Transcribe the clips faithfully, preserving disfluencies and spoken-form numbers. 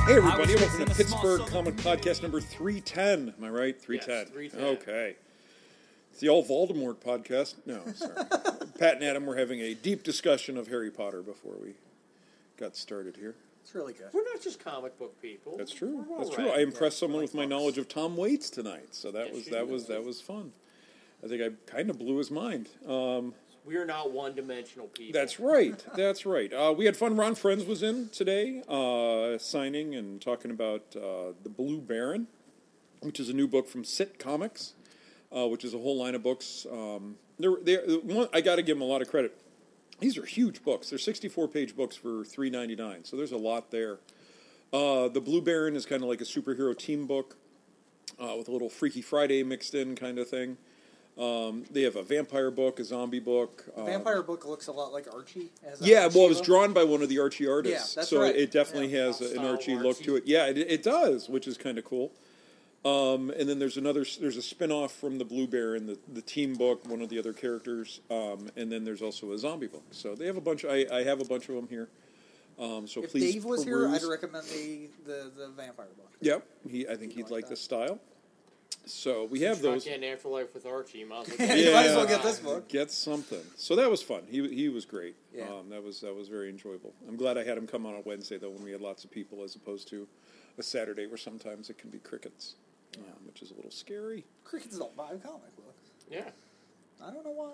Hey everybody, welcome to Pittsburgh Comic Podcast number three ten. Am I right? three ten. Yes, three ten. Okay. It's the All Voldemort podcast. No, sorry. Pat and Adam were having a deep discussion of Harry Potter before we got started here. It's really good. We're not just comic book people. That's true. We're That's all true. right. I impressed Yeah, someone like with my books. knowledge of Tom Waits tonight, so that Yes, was you that did. was that was fun. I think I kind of blew his mind. Um, We are not one-dimensional people. That's right. That's right. Uh, we had fun. Ron Friends was in today, uh, signing and talking about uh, The Blue Baron, which is a new book from Sit Comics, uh, which is a whole line of books. Um, they're, they're, one, I got to give them a lot of credit. These are huge books. They're sixty-four page books for three ninety-nine, so there's a lot there. Uh, the Blue Baron is kind of like a superhero team book uh, with a little Freaky Friday mixed in kind of thing. Um, they have a vampire book, a zombie book. Um, Vampire book looks a lot like Archie. As a Yeah, well, it was Shiva. drawn by one of the Archie artists, Yeah, that's so right. it definitely Yeah. has a- an Style Archie look Archie. to it. Yeah, it, it does, which is kind of cool. Um, and then there's another, there's a spin-off from the Blue Baron, the the team book, one of the other characters, um, and then there's also a zombie book. So they have a bunch. I, I have a bunch of them here. Um, so If please Dave was peruse. here, I'd recommend the, the, the vampire book. Yep, he. I think You he'd like like that? the style. So we have If you're not those. getting Afterlife with Archie, you might as well Yeah, get you might as Yeah. well get this book. Get something. So that was fun. He he was great. Yeah. Um, that was that was very enjoyable. I'm glad I had him come on a Wednesday though, when we had lots of people, as opposed to a Saturday where sometimes it can be crickets, um, which is a little scary. Crickets don't buy comic books. Yeah. I don't know why.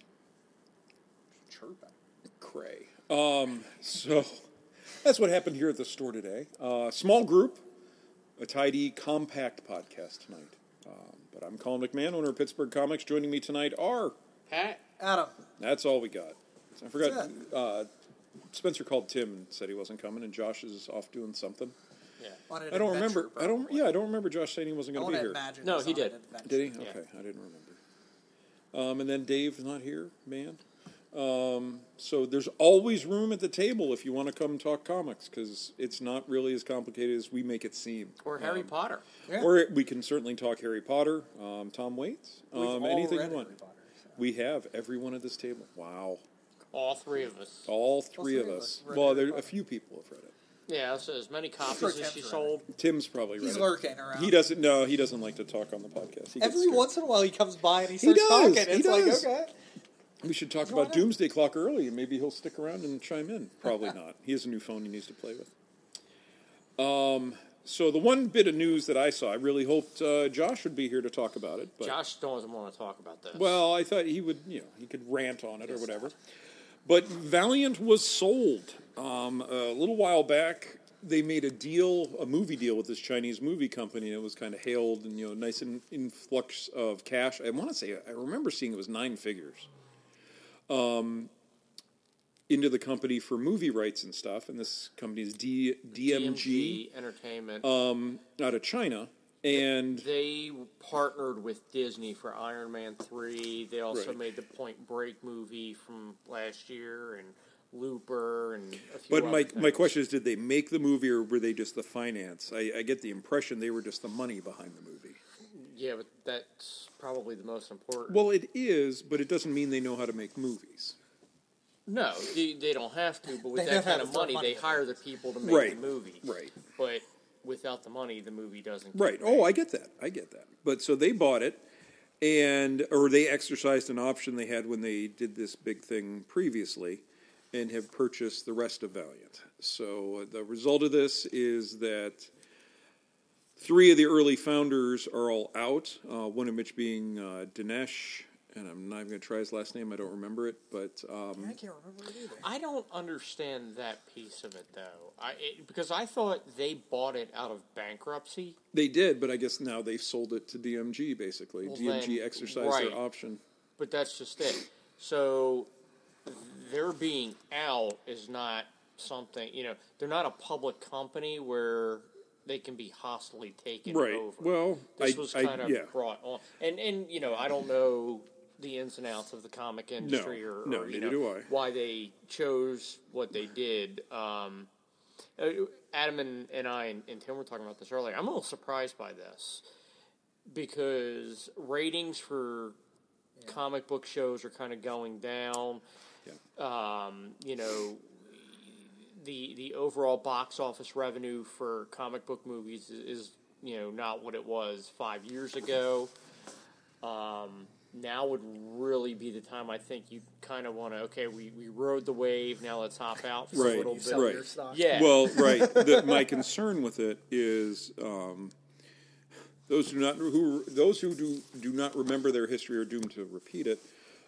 Chirping. Cray. Um, so that's what happened here at the store today. Uh, small group, a tidy, compact podcast tonight. Um, but I'm Colin McMahon, owner of Pittsburgh Comics. Joining me tonight are. Pat? Adam. That's all we got. I forgot. That's Uh, Spencer called Tim and said he wasn't coming, and Josh is off doing something. Yeah. On an I don't adventure, remember. I don't. probably. Yeah, I don't remember Josh saying he wasn't I going to want be to here. imagine. No, was he on did. an adventure. Did he? Yeah. Okay, I didn't remember. Um, and then Dave's not here, man. Um, so there's always room at the table if you want to come talk comics, because it's not really as complicated as we make it seem. Or Harry Um, Potter. Yeah. Or we can certainly talk Harry Potter, um, Tom Waits, We've um, all anything read you want. Harry Potter, so. We have everyone at this table. Wow. All three of us. All three three of of us. us read Well, Harry there a Potter. few people have read it. Yeah, so as many copies sure as Tim's she read it. sold. Tim's probably read He's it. lurking around. He doesn't. No, he doesn't like to talk on the podcast. He gets Every scared. once in a while, he comes by and he He starts does. talking. He It's does. like, okay. We should talk Why about not? Doomsday Clock early, and maybe he'll stick around and chime in. Probably not. He has a new phone he needs to play with. Um. So the one bit of news that I saw, I really hoped uh, Josh would be here to talk about it. But, Josh doesn't want to talk about this. well, I thought he would, you know, he could rant on it or whatever. But Valiant was sold um, a little while back. They made a deal, a movie deal with this Chinese movie company, and it was kind of hailed and, you know, nice in, influx of cash. I want to say, I remember seeing it was nine figures um, into the company for movie rights and stuff. And this company is D, DMG, Entertainment. um, out of China. And They partnered with Disney for Iron Man three. They also Right. made the Point Break movie from last year and Looper and a few But other my things. my question is, did they make the movie or were they just the finance? I, I get the impression they were just the money behind the movie. Yeah, but that's probably the most important. Well, it is, but it doesn't mean they know how to make movies. No, they, they don't have to, but with They that have kind to of throw money, money they at hire it. the people to make Right. the movies. Right. But without the money, the movie doesn't get Right. made. Oh, I get that. I get that. But so they bought it, and or they exercised an option they had when they did this big thing previously, and have purchased the rest of Valiant. So the result of this is that three of the early founders are all out. Uh, one of which being uh, Dinesh, and I'm not even going to try his last name. I don't remember it, but um, I can't remember it either. I don't understand that piece of it, though. I it, because I thought they bought it out of bankruptcy. they did. But I guess now they've sold it to D M G. Basically, Well, D M G then, exercised right. their option. But that's just it. So their being out is not something, you know, they're not a public company where they can be hostily taken Right. over. Well, this I- was I- kind of yeah. brought on. And, and, you know, I don't know the ins and outs of the comic industry or, no, or you neither know, do I. why they chose what they did. Um, uh, Adam and, and I and, and Tim were talking about this earlier. I'm a little surprised by this because ratings for comic book shows are kind of going down. Yeah. Um, you know, the the overall box office revenue for comic book movies is, is you know not what it was five years ago. Um, now would really be the time I think you kind of want to. Okay, we, we rode the wave. Now let's hop out for Right, a little You bit. sell right. your stock. Yeah. Well, right. The, my concern with it is um, those who not who those who do do not remember their history are doomed to repeat it.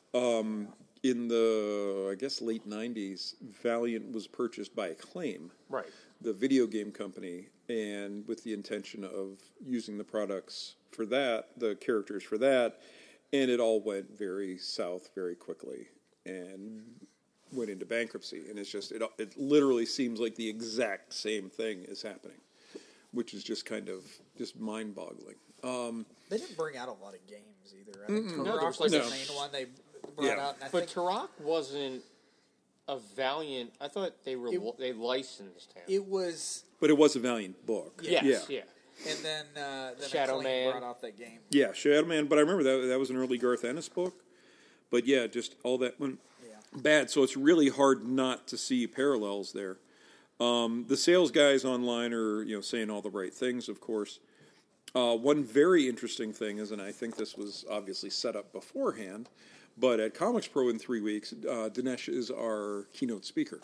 Um, in the I guess late nineties, Valiant was purchased by Acclaim, Right. the video game company, and with the intention of using the products for that, the characters for that, and it all went very south very quickly and went into bankruptcy. And it's just it it literally seems like the exact same thing is happening, which is just kind of just mind-boggling. Um, They didn't bring out a lot of games either. I think No, there Turok was was like the a- main one they brought Yeah. out. And I But think Turok wasn't a Valiant. I thought they were It- they licensed him. it was, but it was a Valiant book. yes, yeah. yeah. and then uh, then Shadow Acclaim Man. brought out that game. Yeah, Shadow Man, but I remember that that was an early Garth Ennis book. But yeah, just all that went Yeah. bad, so it's really hard not to see parallels there. Um, the sales guys online are, you know, saying all the right things, of course. Uh, one very interesting thing is, and I think this was obviously set up beforehand, but at Comics Pro in three weeks, uh, Dinesh is our keynote speaker.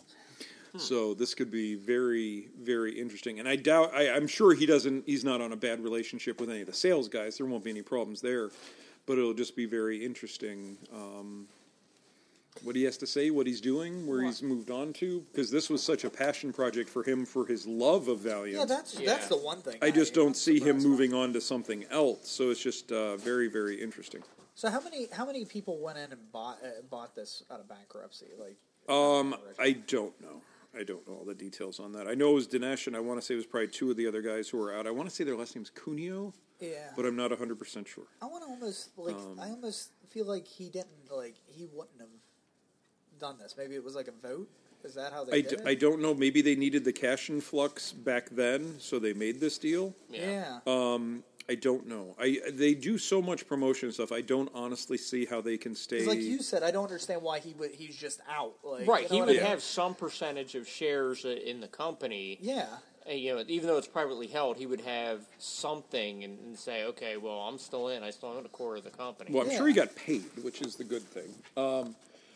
So this could be very, very interesting. And I doubt, I, I'm sure he doesn't, he's not on a bad relationship with any of the sales guys. There won't be any problems there. But it'll just be very interesting um, what he has to say, what he's doing, where he's moved on to. Because this was such a passion project for him for his love of Valiant. Yeah, that's Yeah. that's the one thing. I just don't see him surprised by. moving on to something else. So it's just uh, very, very interesting. So how many how many people went in and bought uh, bought this out of bankruptcy? Like, Um, I don't know. I don't know all the details on that. I know it was Dinesh, and I want to say it was probably two of the other guys who were out. I want to say their last name's Cuneo, yeah. but I'm not one hundred percent sure. I want to almost like Um, I almost feel like he didn't like he wouldn't have done this. Maybe it was like a vote. Is that how they I, did d- it? I don't know. Maybe they needed the cash influx back then, so they made this deal. yeah. Um, I don't know. I They do so much promotion stuff. I don't honestly see how they can stay. 'Cause like you said, I don't understand why he would. He's just out. Like, Right, you know he what would I mean? have some percentage of shares uh, in the company. Yeah. Uh, You know, even though it's privately held, he would have something and, and say, "Okay, well, I'm still in. I still own a core of the company." Well, I'm Yeah. sure he got paid, which is the good thing. Um,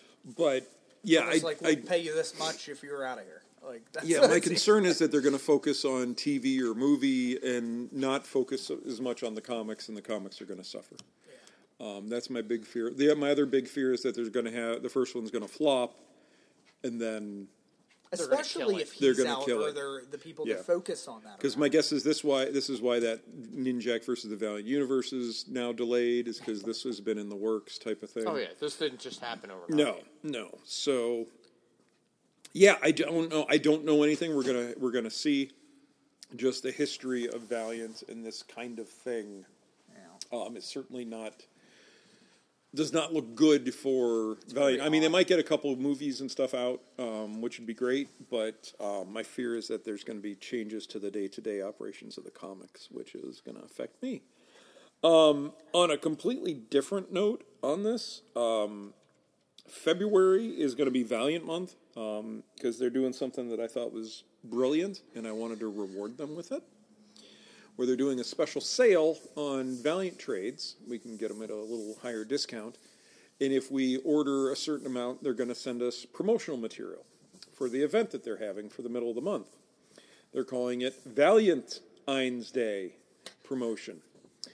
but yeah, I, It's like I we'll pay you this much if you're out of here. Like that's yeah, what my it seems- concern is that they're going to focus on T V or movie and not focus as much on the comics, and the comics are going to suffer. Um, that's my big fear. The, my other big fear is that there's going to have the first one's going to flop, and then They're gonna especially kill it. if They're he's gonna out kill or it. they're the people Yeah. that focus on that. because are my out. guess is this why this is why that Ninjak versus the Valiant Universe is now delayed is because this has been in the works type of thing. Oh yeah, this didn't just happen overnight. No, no. So, yeah, I don't know. I don't know anything. We're gonna we're gonna see just the history of Valiant and this kind of thing. Yeah. Um, it's certainly not does not look good for Valiant. I mean, they might get a couple of movies and stuff out, um, which would be great. But um, my fear is that there's going to be changes to the day to day operations of the comics, which is going to affect me. Um, on a completely different note, on this. Um, February is going to be Valiant month because they're doing something that I thought was brilliant, and I wanted to reward them with it. Where they're doing a special sale on Valiant trades, we can get them at a little higher discount. And if we order a certain amount, they're going to send us promotional material for the event that they're having for the middle of the month. They're calling it Valiant-Ines Day promotion.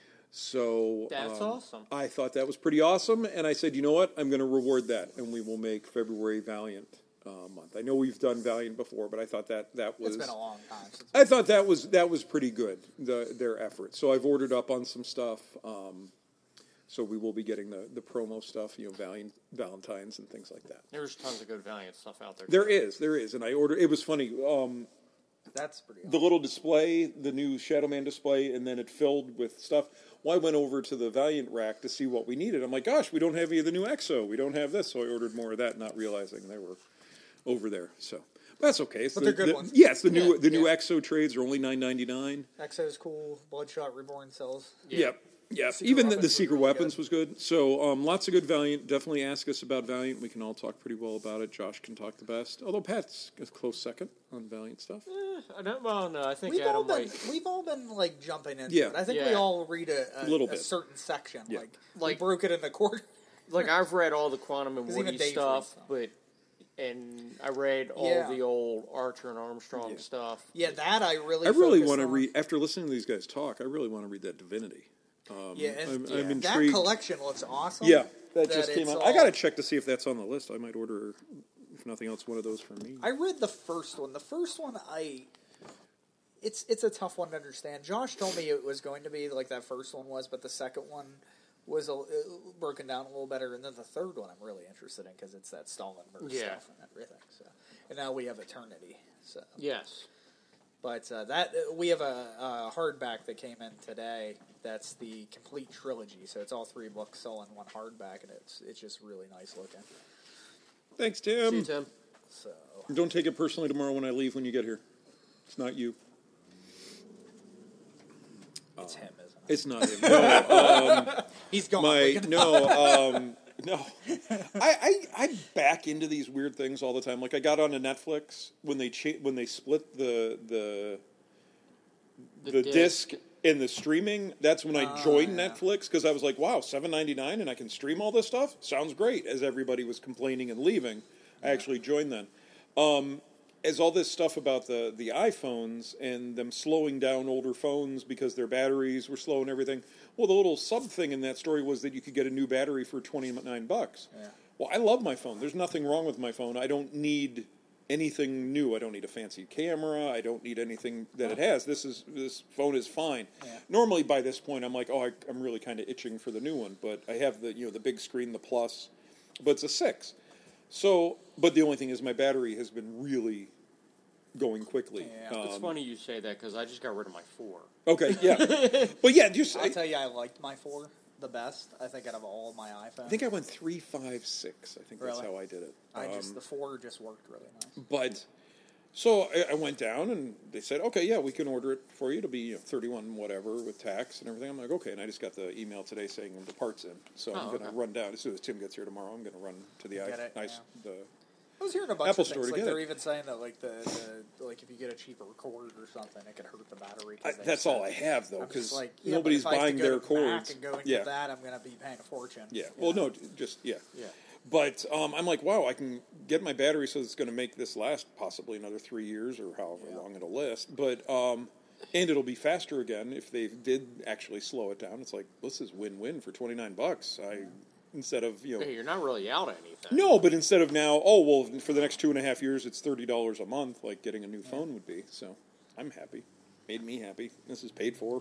So That's um, awesome. I thought that was pretty awesome, and I said, you know what, I'm going to reward that, and we will make February Valiant uh, month. I know we've done Valiant before, but I thought that that was It's been a long time since. I thought that was that was pretty good, the, their effort. So I've ordered up on some stuff. Um, so we will be getting the, the promo stuff, you know, Valiant, Valentine's and things like that. There's tons of good Valiant stuff out there. There is, there is, and I ordered. It was funny. Um, That's pretty. the little display, the new Shadow Man display, and then it filled with stuff. Well, I went over to the Valiant rack to see what we needed. I'm like, gosh, we don't have any of the new Exo. We don't have this. So I ordered more of that, not realizing they were over there. So that's okay. It's But the, they're good the- ones. Yes, the new Yeah, the new yeah. Exo trades are only nine ninety nine. Exo's cool. Bloodshot Reborn sells. Yeah. Yep. Yeah, Secret even the, the Weapons was Secret really Weapons good. was good. So um, lots of good Valiant. Definitely ask us about Valiant. We can all talk pretty well about it. Josh can talk the best. Although Pat's a close second on Valiant stuff. Eh, I don't. Well, no, I think We've all Adam been might. we've all been like jumping into Yeah. it. I think we Yeah. all read a, a, Little a bit. certain section. Yeah. Like, Like- we broke it into quarter. Like I've read all the Quantum and 'Cause even Woody Dave stuff, reads but and I read all Yeah. the old Archer and Armstrong Yeah. stuff. Yeah, that I really. I really focused want to on. read, after listening to these guys talk, I really want to read that Divinity. Um, Yeah, and I'm, yeah. I'm that intrigued. collection looks awesome. Yeah, that, that just came it's out. all- I got to check to see if that's on the list. I might order, if nothing else, one of those for me. I read the first one. The first one, I. It's it's a tough one to understand. Josh told me it was going to be like that first one was, but the second one was a, uh, broken down a little better, and then the third one I'm really interested in because it's that Stalinverse Yeah. stuff and everything. So, and now we have Eternity. So, Yes. but uh, that uh, we have a, a hardback that came in today. That's the complete trilogy. So it's all three books all in one hardback, and it's it's just really nice looking. Thanks, See you, Tim. Tim. So Don't take it personally tomorrow when I leave when you get here. It's not you. it's him, isn't it? It's not him. No, He's gone. my Look at- no, um, no. I, I I back into these weird things all the time. Like I got onto Netflix when they cha- when they split the the The, the disc. disc and the streaming. That's when I Ah, joined yeah. Netflix because I was like, wow, seven ninety nine and I can stream all this stuff. Sounds great. As everybody was complaining and leaving, I actually joined then. Um, as all this stuff about the the iPhones and them slowing down older phones because their batteries were slow and everything. Well, the little sub thing in that story was that you could get a new battery for twenty-nine bucks. Yeah. Well, I love my phone. There's nothing wrong with my phone. I don't need anything new. I don't need a fancy camera. I don't need anything that it has. This is this phone is fine. Yeah. Normally, by this point, I'm like, oh, I, I'm really kind of itching for the new one. But I have the you know the big screen, the Plus, but it's a six. So, but the only thing is, my battery has been really going quickly. Yeah. It's Um, funny you say that because I just got rid of my four. Okay, yeah, but yeah, just I'll I, tell you, I liked my four the best. I think out of all my iPhones. I think I went three, five, six. I think that's Really? how I did it. I just Um, the four just worked really nice. But so I, I went down and they said, okay, yeah, we can order it for you to be you know, thirty-one whatever with tax and everything. I'm like, okay, and I just got the email today saying the part's in, so I'm Oh, going to okay. run down as soon as Tim gets here tomorrow. I'm going to run to the Get i it, nice yeah. the I was hearing a bunch Apple of Store things. to Like get they're it. even saying that like the, the like if you get a cheaper cord or something, it could hurt the battery. 'cause I, they that's said- all I have though I'm just because like, yeah, but nobody's if I have to buying go their to Mac cords. and go into Yeah, that, I'm going to be paying a fortune. yeah. you Well, know? no, just yeah. Yeah. But um, I'm like, wow, I can get my battery so it's going to make this last possibly another three years or however Yeah. long it'll last. But um, and it'll be faster again if they did actually slow it down. It's like this is win-win for twenty-nine bucks. I instead of you know Hey, you're not really out anything. no, but instead of now, oh well, for the next two and a half years, it's thirty dollars a month, like getting a new phone would be. So I'm happy. Made me happy. This is paid for.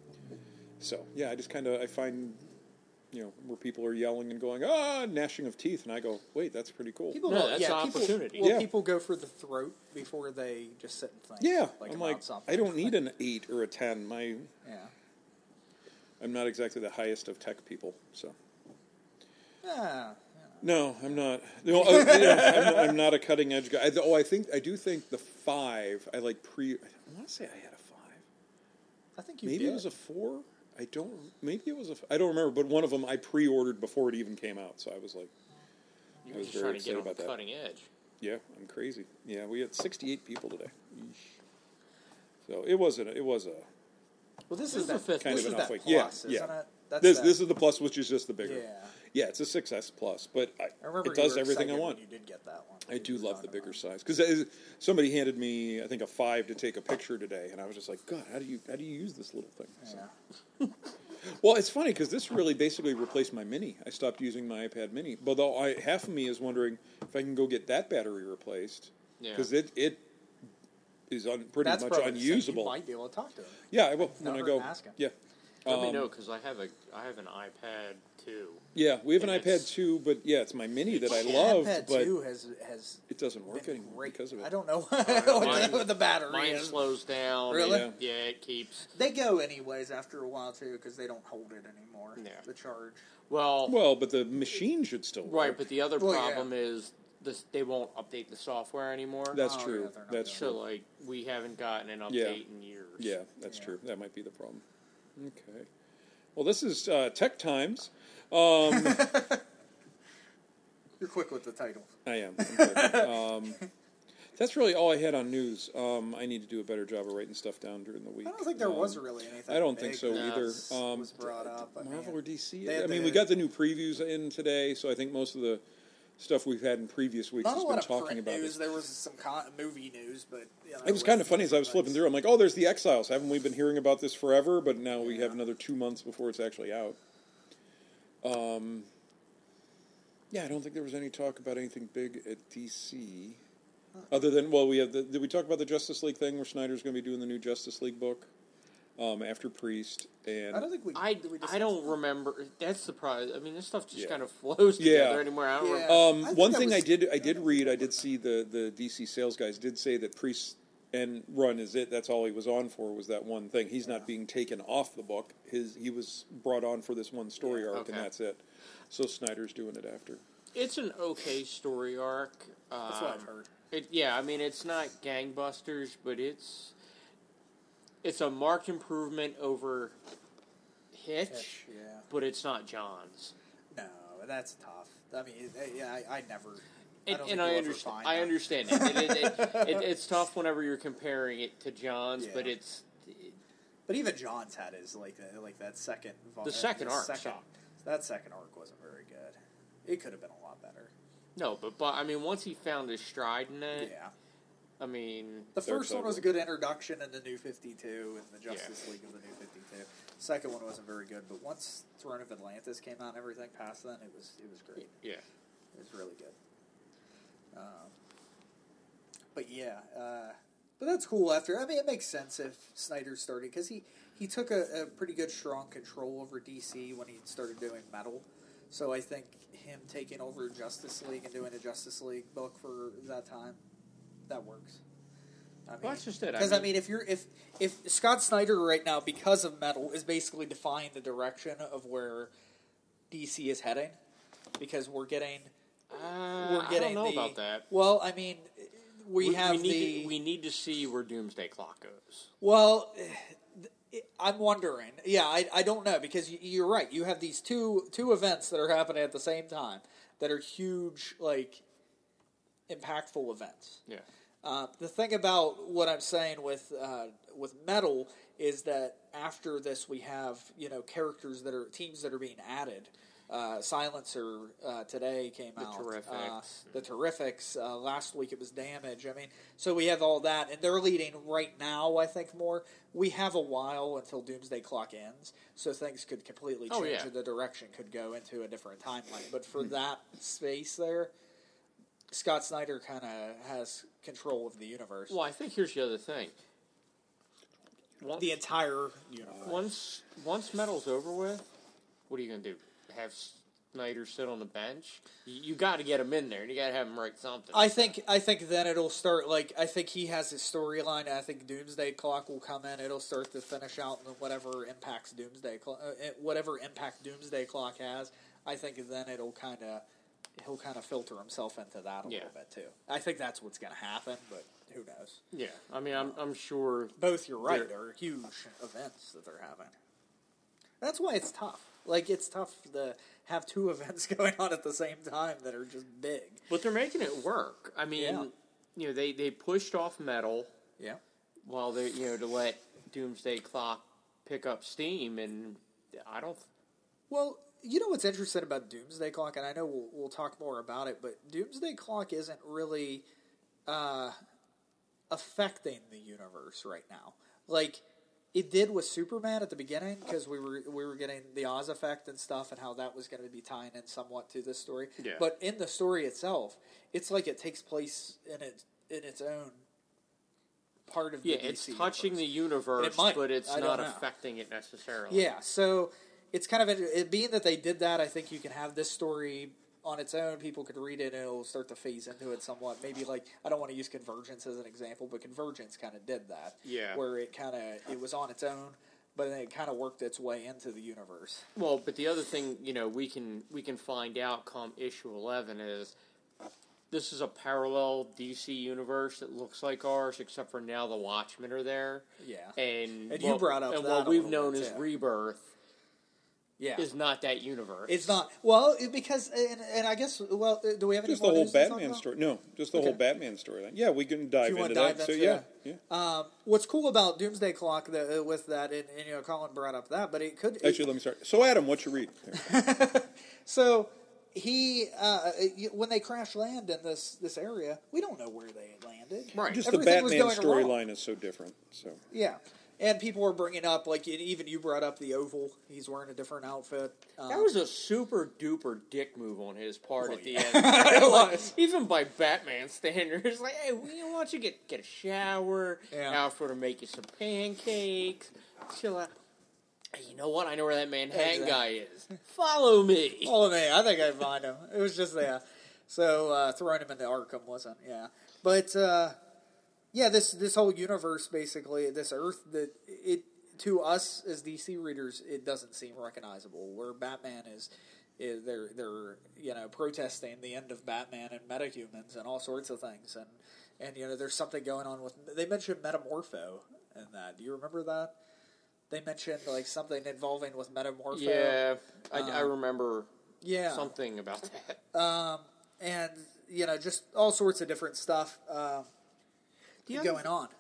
So yeah, I just kind of I find. You know, where people are yelling and going, ah, gnashing of teeth, and I go, wait, that's pretty cool. People No, go, that's yeah, an people, opportunity. Well, Yeah. people go for the throat before they just sit and think. Yeah, like I'm about like, something. I don't need an eight or a ten. My, Yeah. I'm not exactly the highest of tech people, so Yeah. no, I'm not. No, uh, yeah, I'm, I'm not a cutting edge guy. I, oh, I think I do think the five. I like pre. I want to say I had a five. I think you Maybe did. it was a four. I don't. Maybe it was a. I don't remember. But one of them I pre-ordered before it even came out. So I was like, You're I was just very trying to excited get on about the that. cutting edge. yeah, I'm crazy. Yeah, we had sixty-eight people today. Yeesh. So it wasn't. It was a. Well, this, This is is that, the fifth Kind this of is an that off-week. plus, Yeah, isn't yeah. it? That's This that, this is the plus, which is just the bigger. Yeah. Yeah, it's a six S plus, but I, I remember it you does were everything I excited want. when you did get that one. I You do were love talking the bigger about. size because somebody handed me, I think, a five to take a picture today, and I was just like, God, how do you how do you use this little thing? So- Yeah. Well, it's funny because this really basically replaced my Mini. I stopped using my iPad Mini, but though I, half of me is wondering if I can go get that battery replaced Yeah. because it it is un, pretty That's much probably the same. unusable. You might be able to talk to him. Yeah, I will Not when I hurt go. to ask him. Yeah. Let me Um, know because I have a I have an iPad too. Yeah, we have an And iPad it's- two, but yeah, it's my Mini that I The loved, iPad but two has has it doesn't work been anymore great. because of it. I don't know Mine- what, the, what the battery Mine is. slows down. Really? and, yeah, it keeps. They go anyways after a while too because they don't hold it anymore. Yeah. The charge. Well, Well, but the machine should still work. right, but the other Well, yeah. problem is this, they won't update the software anymore. That's Oh, true. yeah, they're not That's doing so true. like we haven't gotten an update Yeah. in years. Yeah, that's Yeah. true. That might be the problem. Okay. Well, this is uh, Tech Times. Um, You're quick with the title. I am. I'm good. um, that's really all I had on news. Um, I need to do a better job of writing stuff down during the week. I don't think there um, was really anything. I don't think big so that either. Was, Um, was brought up. I Marvel mean, or D C? they had I mean, the- we got the new previews in today, so I think most of the stuff we've had in previous weeks Not has a been lot of talking print about news. this. There was some con- movie news, but you know, It was with kind of funny as I was things. flipping through. I'm like, oh, there's the Exiles. Haven't we been hearing about this forever? But now we have another two months before it's actually out. Um, yeah, I don't think there was any talk about anything big at D C. Other than, well, we have the, did we talk about the Justice League thing where Snyder's going to be doing the new Justice League book um, after Priest? And I don't think we. I, did we I discuss don't that? remember. That's the prize. I mean, this stuff just Yeah. kind of flows Yeah. together anymore. I don't Yeah. remember. Um, I think one that thing was- I did I did read, I did see the, the D C sales guys did say that Priest and Run is it. That's all he was on for was that one thing. He's not being taken off the book. His He was brought on for this one story arc, Okay. and that's it. So Snyder's doing it after. It's an okay story arc. Um, That's what I've heard. It, yeah, I mean, it's not gangbusters, but it's it's a marked improvement over Hitch, Hitch, yeah. but it's not John's. No, that's tough. I mean, it- yeah, I, I never. I And, don't and think I you'll ever understand. find I that. understand it. It, it, it, it. It's tough whenever you're comparing it to John's, Yeah. but it's But even John's had his like uh, like that second. vol- The second uh, arc second, sucked. That second arc wasn't very good. It could have been a lot better. no. But but I mean, once he found his stride in it, Yeah. I mean, The Dark first Side one was a was- good introduction in the New fifty-two and the Justice Yeah. League of the New fifty-two. Second one wasn't very good, but once Throne of Atlantis came out and everything past then, it was it was great. yeah. It was really good. Um, but yeah, uh, but that's cool. After I mean, it makes sense if Snyder started because he he took a, a pretty good strong control over D C when he started doing Metal. So I think him taking over Justice League and doing a Justice League book for that time, that works. I mean, Well, that's just it. I because I mean- mean, if you're if if Scott Snyder right now, because of Metal, is basically defying the direction of where D C is heading, because we're getting Uh, we're I getting don't know the, about that. Well, I mean, we, have need the to, we need to see where Doomsday Clock goes. well. I'm wondering. Yeah, I, I don't know because you, you're right. You have these two two events that are happening at the same time that are huge, like impactful events. Yeah. Uh, the thing about what I'm saying with uh, with Metal is that after this we have you know characters that are teams that are being added. Uh, Silencer uh, today came The out. Terrifics. Uh, the Terrifics. Uh, last week it was Damage. I mean, so we have all that, and they're leading right now. I think more. We have a while until Doomsday Clock ends, so things could completely change, Oh, yeah. and the direction could go into a different timeline. But for that space there, Scott Snyder kind of has control of the universe. Well, I think here's the other thing. Once, The entire universe. once once Metal's over with, what are you going to do? Have Snyder sit on the bench? You, you got to get him in there, and you got to have him write something. I think I think then it'll start like I think he has his storyline. I think Doomsday Clock will come in. It'll start to finish out whatever impacts Doomsday Clock, uh, whatever impact Doomsday Clock has. I think then it'll kind of he'll kind of filter himself into that a Yeah. little bit too. I think that's what's going to happen, but who knows? Yeah, I mean, I'm I'm sure. Both, you're right, They're- are huge events that they're having. That's why it's tough. Like it's tough to have two events going on at the same time that are just big. But they're making it work. I mean, Yeah. you know, they, they pushed off Metal Yeah. while they you know to let Doomsday Clock pick up steam, and I don't. Well, you know what's interesting about Doomsday Clock, and I know we'll, we'll talk more about it, but Doomsday Clock isn't really uh, affecting the universe right now. Like it did with Superman at the beginning, because we were we were getting the Oz effect and stuff, and how that was going to be tying in somewhat to this story. Yeah. But in the story itself, it's like it takes place in its in its own part of the Yeah, D C it's touching universe. the universe, And it might. but it's I don't not know. affecting it necessarily. Yeah, so it's kind of it, being that they did that. I think you can have this story on its own. People could read it, and it'll start to phase into it somewhat. Maybe like I don't want to use Convergence as an example, but Convergence kind of did that. Yeah. where it kind of it was on its own, but then it kind of worked its way into the universe. Well, but the other thing, you know, we can we can find out come issue eleven is this is a parallel D C universe that looks like ours, except for now the Watchmen are there. Yeah, And, And you brought up and that what a we've little known bit, as too. Rebirth Yeah. is not that universe. It's not well it, because and, and I guess well do we have any Just the more whole news to talk Batman about? story. No, just the Okay. whole Batman storyline. Yeah, we can dive you into want to that. dive So into yeah, that? yeah. Um, what's cool about Doomsday Clock the, with that, and, and you know, Colin brought up that, but it could it- Actually, let me start. So, Adam, what you read? so he uh, when they crash land in this this area, we don't know where they landed. Right. Just Everything was the Batman going wrong. storyline is so different. So Yeah. And people were bringing up, like, even you brought up the Oval. He's wearing a different outfit. Um, That was a super duper dick move on his part Well, at the yeah. end. It Like, was. even by Batman standards, like, hey, we why don't you get get a shower? Yeah. Alfred will make you some pancakes. Chill out. Hey, you know what? I know where that Manhattan Exactly. guy is. Follow me. Follow me. I think I find him. It was just there. So uh, throwing him into Arkham wasn't. Yeah, but uh, yeah, this this whole universe basically, this Earth that it to us as D C readers, it doesn't seem recognizable. Where Batman is, is they're they're you know protesting the end of Batman and metahumans and all sorts of things, and and you know there's something going on with. They mentioned Metamorpho in that. Do you remember that? They mentioned like something involving with Metamorpho. Yeah, I, I Um, remember Yeah. something about that. Um, and you know, just all sorts of different stuff um, The other going on.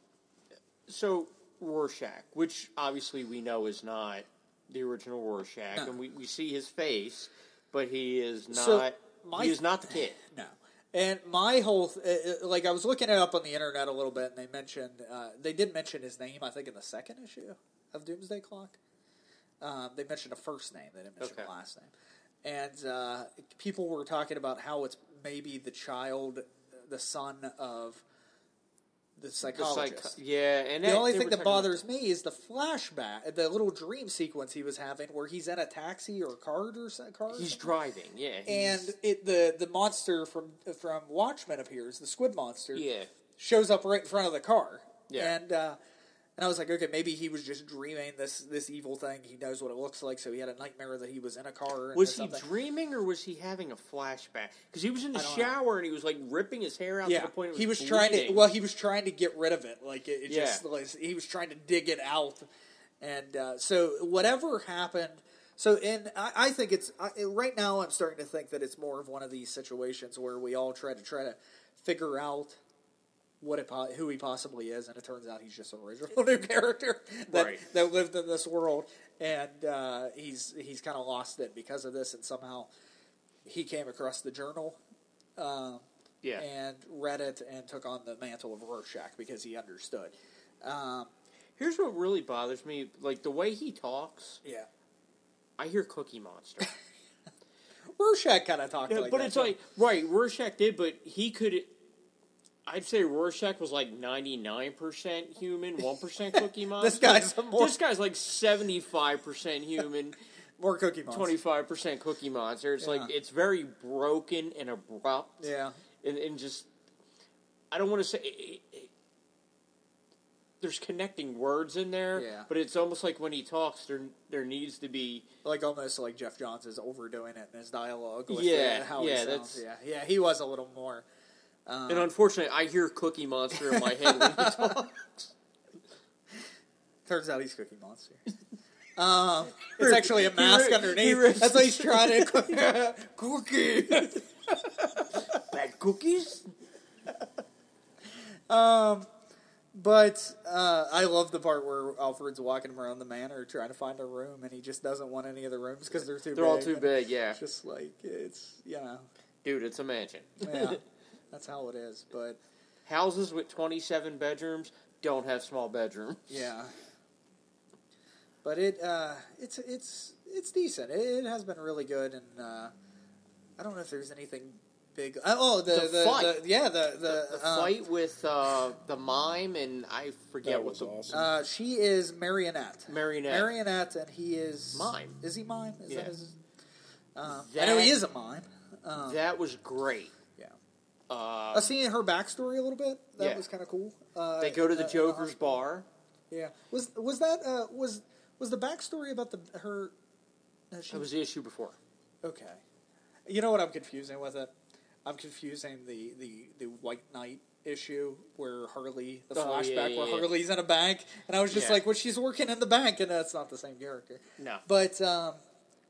So Rorschach, which obviously we know is not the original Rorschach, No. and we, we see his face, but he is not. So, my- he is not the kid. No. And my whole, th- uh, like, I was looking it up on the internet a little bit, and they mentioned, uh, they did mention his name, I think, in the second issue of Doomsday Clock. Um, they mentioned a first name, they didn't mention Okay. a last name. And uh, people were talking about how it's maybe the child, the son of the The psychologist. psych- yeah, and The that- only they thing were that talking about- bothers me is the flashback, the little dream sequence he was having, where he's in a taxi or a car or some- car. or He's something. driving. Yeah, and he's- it the the monster from from Watchmen appears, the squid monster. yeah, shows up right in front of the car. Yeah. and uh, and I was like, okay, maybe he was just dreaming this this evil thing. He knows what it looks like, so he had a nightmare that he was in a car. And was or he something. dreaming or was he having a flashback? Because he was in the I don't know. shower and he was like ripping his hair out Yeah, to the point it was he was trying to. bleeding. Well, he was trying to get rid of it. Like it, it Yeah. just, like, he was trying to dig it out, and uh, so whatever happened. So, and I, I think it's I, right now. I'm starting to think that it's more of one of these situations where we all try to try to figure out what it, po- who he possibly is, and it turns out he's just an original new character that Right. that lived in this world, and uh, he's he's kind of lost it because of this, and somehow he came across the journal. Um, yeah. and read it and took on the mantle of Rorschach because he understood. Um, Here's what really bothers me: like the way he talks. yeah, I hear Cookie Monster. Rorschach kind of talked Yeah, like but that. it's too. like right, Rorschach did, but he could. I'd say Rorschach was like ninety nine percent human, one percent Cookie Monster. This guy's a more- this guy's like seventy five percent human, more Cookie Monster. twenty five percent Cookie Monster. It's like Yeah. it's very broken and abrupt. Yeah, and, and just I don't want to say. It, it, it, there's connecting words in there, Yeah. but it's almost like when he talks, there there needs to be like almost like Jeff Johns is overdoing it in his dialogue. With Yeah, uh, how yeah, he sounds. that's- yeah, yeah. He was a little more. Um, And unfortunately, I hear Cookie Monster in my head when he talks. Turns out he's Cookie Monster. um, it's actually a mask he underneath. rips- That's why he's trying to cookie. Bad cookies? Um, but uh, I love the part where Alfred's walking around the manor trying to find a room, and he just doesn't want any of the rooms because they're too They're big. all too And big, yeah. It's just like it's you know, Dude, it's a mansion. yeah, that's how it is. But Houses with twenty-seven bedrooms don't have small bedrooms. yeah, but it uh, it's it's it's decent. It, it has been really good, and uh, I don't know if there's anything big. Uh, oh, the The the, fight. the yeah the the, The um, fight with uh, the mime, and I forget That what was the awesome. Uh, she is Marionette. Marionette. Marionette, and he is Mime. Is he mime? Is Yeah. that his? Um, I That- know he is a mime. Um, That was great. yeah. Uh, Uh, seeing her backstory a little bit, that Yeah. was kind of cool. Uh, they go to the uh, Joker's uh, bar. Yeah. Was was that uh, was was the backstory about the her? Uh, she, That was the issue before. okay. You know what I'm confusing with it? I'm confusing the the the White Knight issue where Harley, the Oh, flashback yeah, yeah, where yeah. Harley's in a bank, and I was just Yeah. like, well, she's working in the bank, and that's not the same character. No. But um,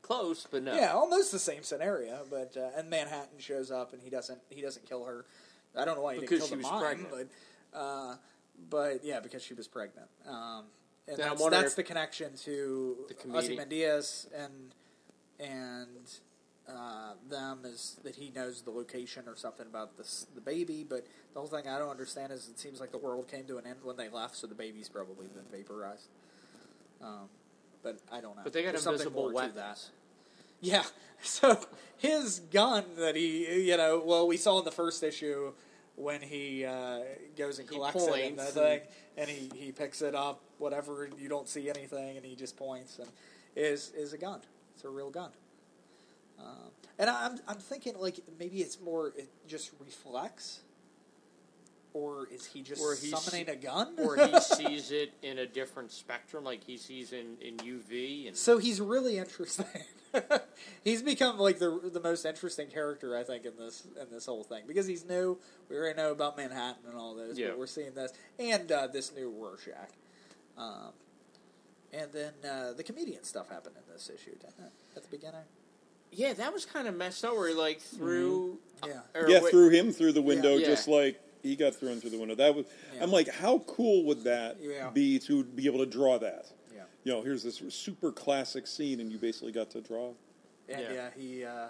close, but no. Yeah, almost the same scenario, but uh, and Manhattan shows up and he doesn't he doesn't kill her. I don't know why he Because didn't she kill the was mom, pregnant. but uh, but yeah, because she was pregnant. Um, and Then I'm that's, wondering that's if the connection to the comedian- Ozymandias and and uh, them is that he knows the location or something about this the baby. But the whole thing I don't understand is it seems like the world came to an end when they left, so the baby's probably been vaporized. Um, but I don't know. But they got There's something invisible more to weapons. that. Yeah, so his gun that he, you know, well, we saw in the first issue when he uh, goes and He collects it and the points thing, and he, he picks it up, whatever, you don't see anything, and he just points, and is is a gun. It's a real gun. Um, and I'm I'm thinking, like, maybe it's more, it just reflects, or is he just Or he's- summoning a gun? Or he sees it in a different spectrum, like he sees in, in U V. And So he's really interesting. He's become like the the most interesting character, I think, in this in this whole thing because he's new. We already know about Manhattan and all those, Yeah. but we're seeing this and uh, this new Rorschach, um, and then uh, the comedian stuff happened in this issue, didn't it? At the beginning, yeah, that was kind of messed up. Where he like through, yeah. or Yeah, wait- threw him through the window, Yeah. just like he got thrown through the window. That was. Yeah. I'm like, how cool would that Yeah. be to be able to draw that? Yeah, You know, here's this super classic scene, and you basically got to draw. and Yeah. yeah, he, uh,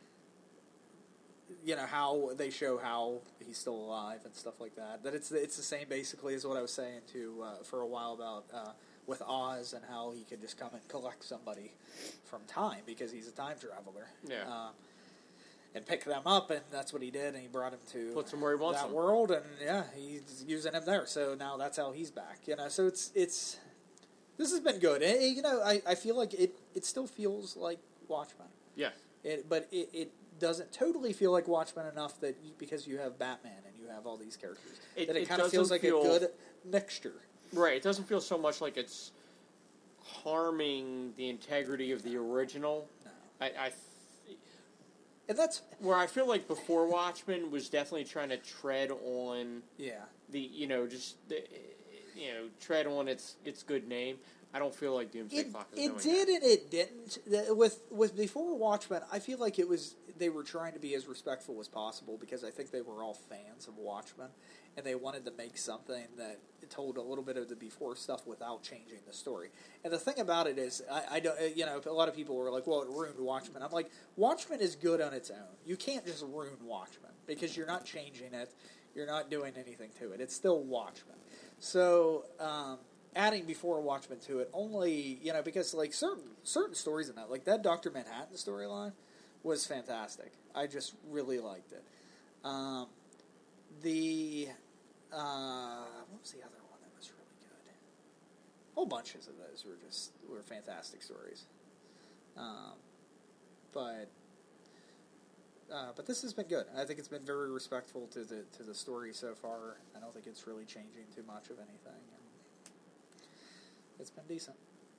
you know, how they show how he's still alive and stuff like that. That it's it's the same basically as what I was saying to uh, for a while about uh, with Oz and how he could just come and collect somebody from time because he's a time traveler. Yeah. Uh, and pick them up, and that's what he did, and he brought him to Puts him where he wants that him. world, and yeah, he's using him there. So now that's how he's back. You know, so it's it's this has been good. And, you know, I, I feel like it it still feels like Watchmen. yeah, It, but it, it doesn't totally feel like Watchmen enough that you, because you have Batman and you have all these characters It- that it, it kind of feels doesn't like feel- a good mixture. right. It doesn't feel so much like it's harming the integrity of the original. No. I, I And that's where I feel like before Watchmen was definitely trying to tread on yeah, the you know just the, you know tread on its its good name. I don't feel like Doomsday it, Clock is it doing did that. and it didn't. The- With with before Watchmen, I feel like it was they were trying to be as respectful as possible because I think they were all fans of Watchmen and they wanted to make something that told a little bit of the before stuff without changing the story. And the thing about it is, I, I don't, you know, a lot of people were like, "Well, it ruined Watchmen." I'm like, Watchmen is good on its own. You can't just ruin Watchmen because you're not changing it, you're not doing anything to it. It's still Watchmen. So. Um, Adding before Watchmen to it only, you know, because like certain certain stories in that, like that Doctor Manhattan storyline, was fantastic. I just really liked it. Um, the uh, what was the other one that was really good? Whole bunches of those were just were fantastic stories. Um, but uh, but this has been good. I think it's been very respectful to the to the story so far. I don't think it's really changing too much of anything. It's been decent.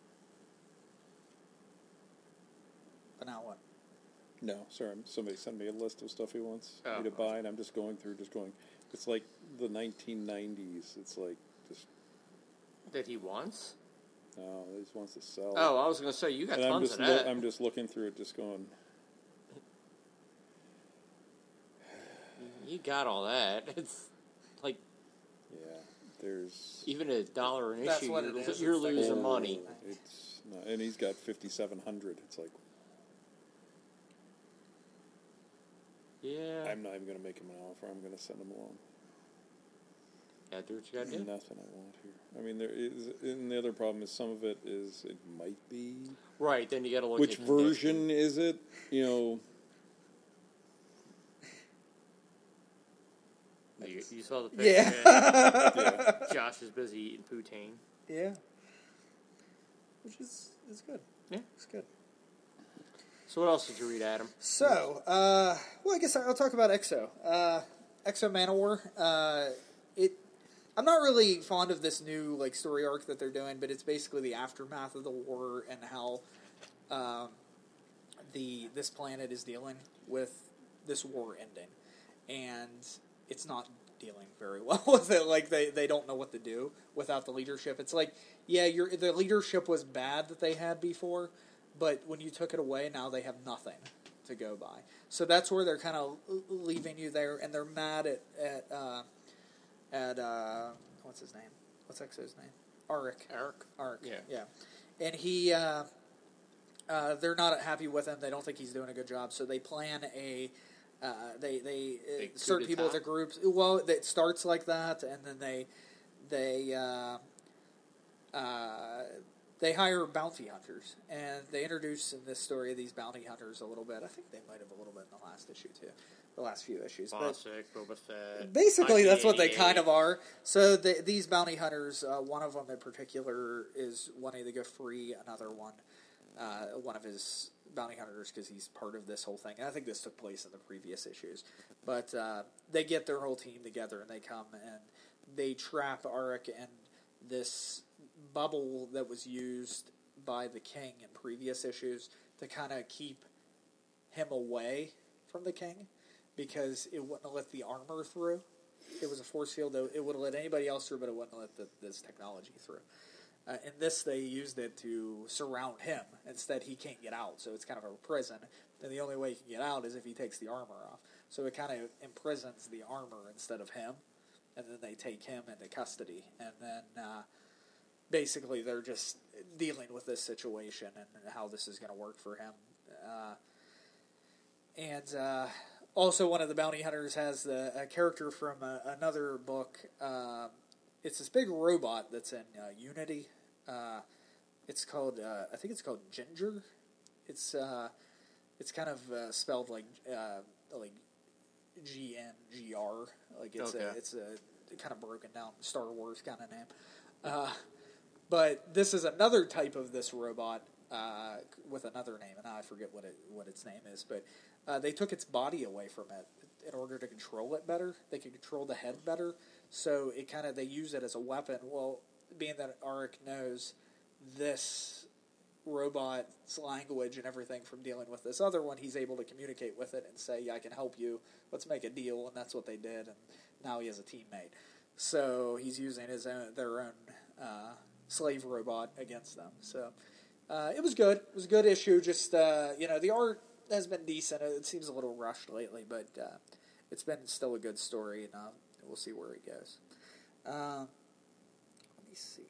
But now what? No, sorry, somebody sent me a list of stuff he wants Oh. me to buy, and I'm just going through, just going. It's like the nineteen nineties. It's like just That he wants. no, he just wants to sell. Oh, I was going to say you got and I'm tons just of loo- that. I'm just looking through it, just going. You got all that. It's like Yeah, there's. even a dollar an That's issue, what you're, it is. you're It's like- losing Oh, money. It's not, and he's got fifty-seven hundred. It's like Yeah. I'm not even going to make him an offer. I'm going to send him along. Yeah, do what you got to do. Nothing I want here. I mean, there is, and the other problem is some of it is it might be. Right, then you got to look Which at condition. version is it? You know. You, you saw the picture. Yeah. Yeah. Josh is busy eating poutine. Yeah. Which is is good. Yeah. It's good. So what else did you read, Adam? So, uh, well, I guess I'll talk about Exo. Uh, Exo Manowar. Uh, it. I'm not really fond of this new like story arc that they're doing, but it's basically the aftermath of the war and how um, the this planet is dealing with this war ending, and it's not dealing very well with it. Like they, they don't know what to do without the leadership. It's like, yeah, your the leadership was bad that they had before, but when you took it away, now they have nothing to go by. So that's where they're kind of leaving you there, and they're mad at at uh, at uh, what's his name? What's Exo's name? Arik. Eric. Arik. Yeah. Yeah. And he, uh, uh, they're not happy with him. They don't think he's doing a good job. So they plan a. Uh, they they uh, Big coup certain people with d'etat? their groups. Well, it starts like that, and then they they. Uh, uh, They hire bounty hunters, and they introduce in this story these bounty hunters a little bit. I think they might have a little bit in the last issue too, the last few issues. But Bossick, Boba Fett. basically, that's what they I P kind eighty-eight. of are. So the, these bounty hunters, uh, one of them in particular is wanting to go free another one, uh, one of his bounty hunters, because he's part of this whole thing. And I think this took place in the previous issues. But uh, they get their whole team together, and they come and they trap Arik in this bubble that was used by the king in previous issues to kind of keep him away from the king, because it wouldn't let the armor through. It was a force field that it would have let anybody else through, but it wouldn't let the, this technology through. Uh, in this, they used it to surround him. Instead, he can't get out, so it's kind of a prison. And the only way he can get out is if he takes the armor off. So it kind of imprisons the armor instead of him, and then they take him into custody. And then uh, basically they're just dealing with this situation and how this is going to work for him. Uh, and uh, also one of the bounty hunters has the, a character from a, another book. Uh, it's this big robot that's in uh, Unity. Uh, it's called, uh, I think it's called Ginger. It's uh, it's kind of uh, spelled like uh, like G N G R. Like it's Okay. a it's a kind of broken down Star Wars kind of name. Uh, But this is another type of this robot uh, with another name, and now I forget what it what its name is. But uh, they took its body away from it in order to control it better. They could control the head better, so it kind of they use it as a weapon. Well, being that Arik knows this robot's language and everything from dealing with this other one, he's able to communicate with it and say, "Yeah, I can help you. Let's make a deal." And that's what they did. And now he has a teammate. So he's using his own their own. Uh, slave robot against them. So uh, it was good. It was a good issue. Just, uh, you know, the art has been decent. It seems a little rushed lately, but uh, it's been still a good story, and uh, we'll see where it goes. Uh, let me see.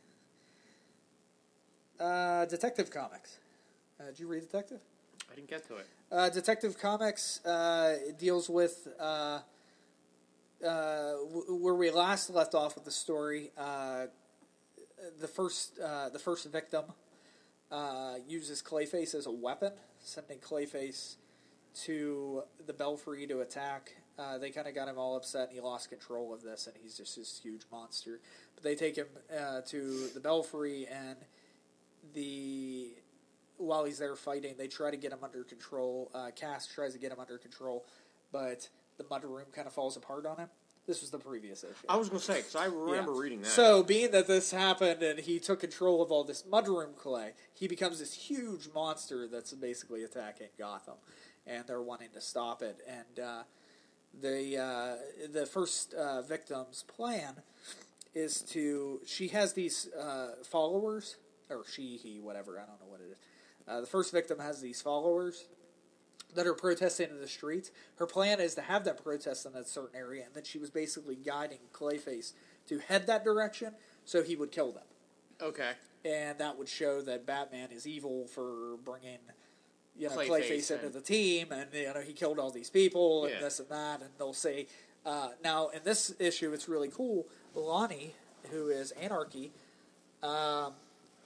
Uh, Detective Comics. Uh, did you read Detective? I didn't get to it. Uh, Detective Comics uh, it deals with uh, uh, w- where we last left off with the story. Uh, the first, uh, the first victim uh, uses Clayface as a weapon, sending Clayface to the Belfry to attack. Uh, they kind of got him all upset, and he lost control of this, and he's just this huge monster. But they take him uh, to the Belfry, and the while he's there fighting, they try to get him under control. Uh, Cass tries to get him under control, but the mud room kind of falls apart on him. This was the previous issue. I was going to say, because I remember Yeah. reading that. So, being that this happened and he took control of all this mudroom clay, he becomes this huge monster that's basically attacking Gotham, and they're wanting to stop it. And uh, the uh, the first uh, victim's plan is to she has these uh, followers, or she, he, whatever, I don't know what it is. Uh, the first victim has these followers that are protesting in the streets. Her plan is to have that protest in that certain area, and then she was basically guiding Clayface to head that direction so he would kill them. Okay. And that would show that Batman is evil for bringing you know, Clayface Clayface into in. the team, and you know he killed all these people, and Yeah. this and that, and they'll say... Uh, now, in this issue, it's really cool. Lonnie, who is Anarchy, um,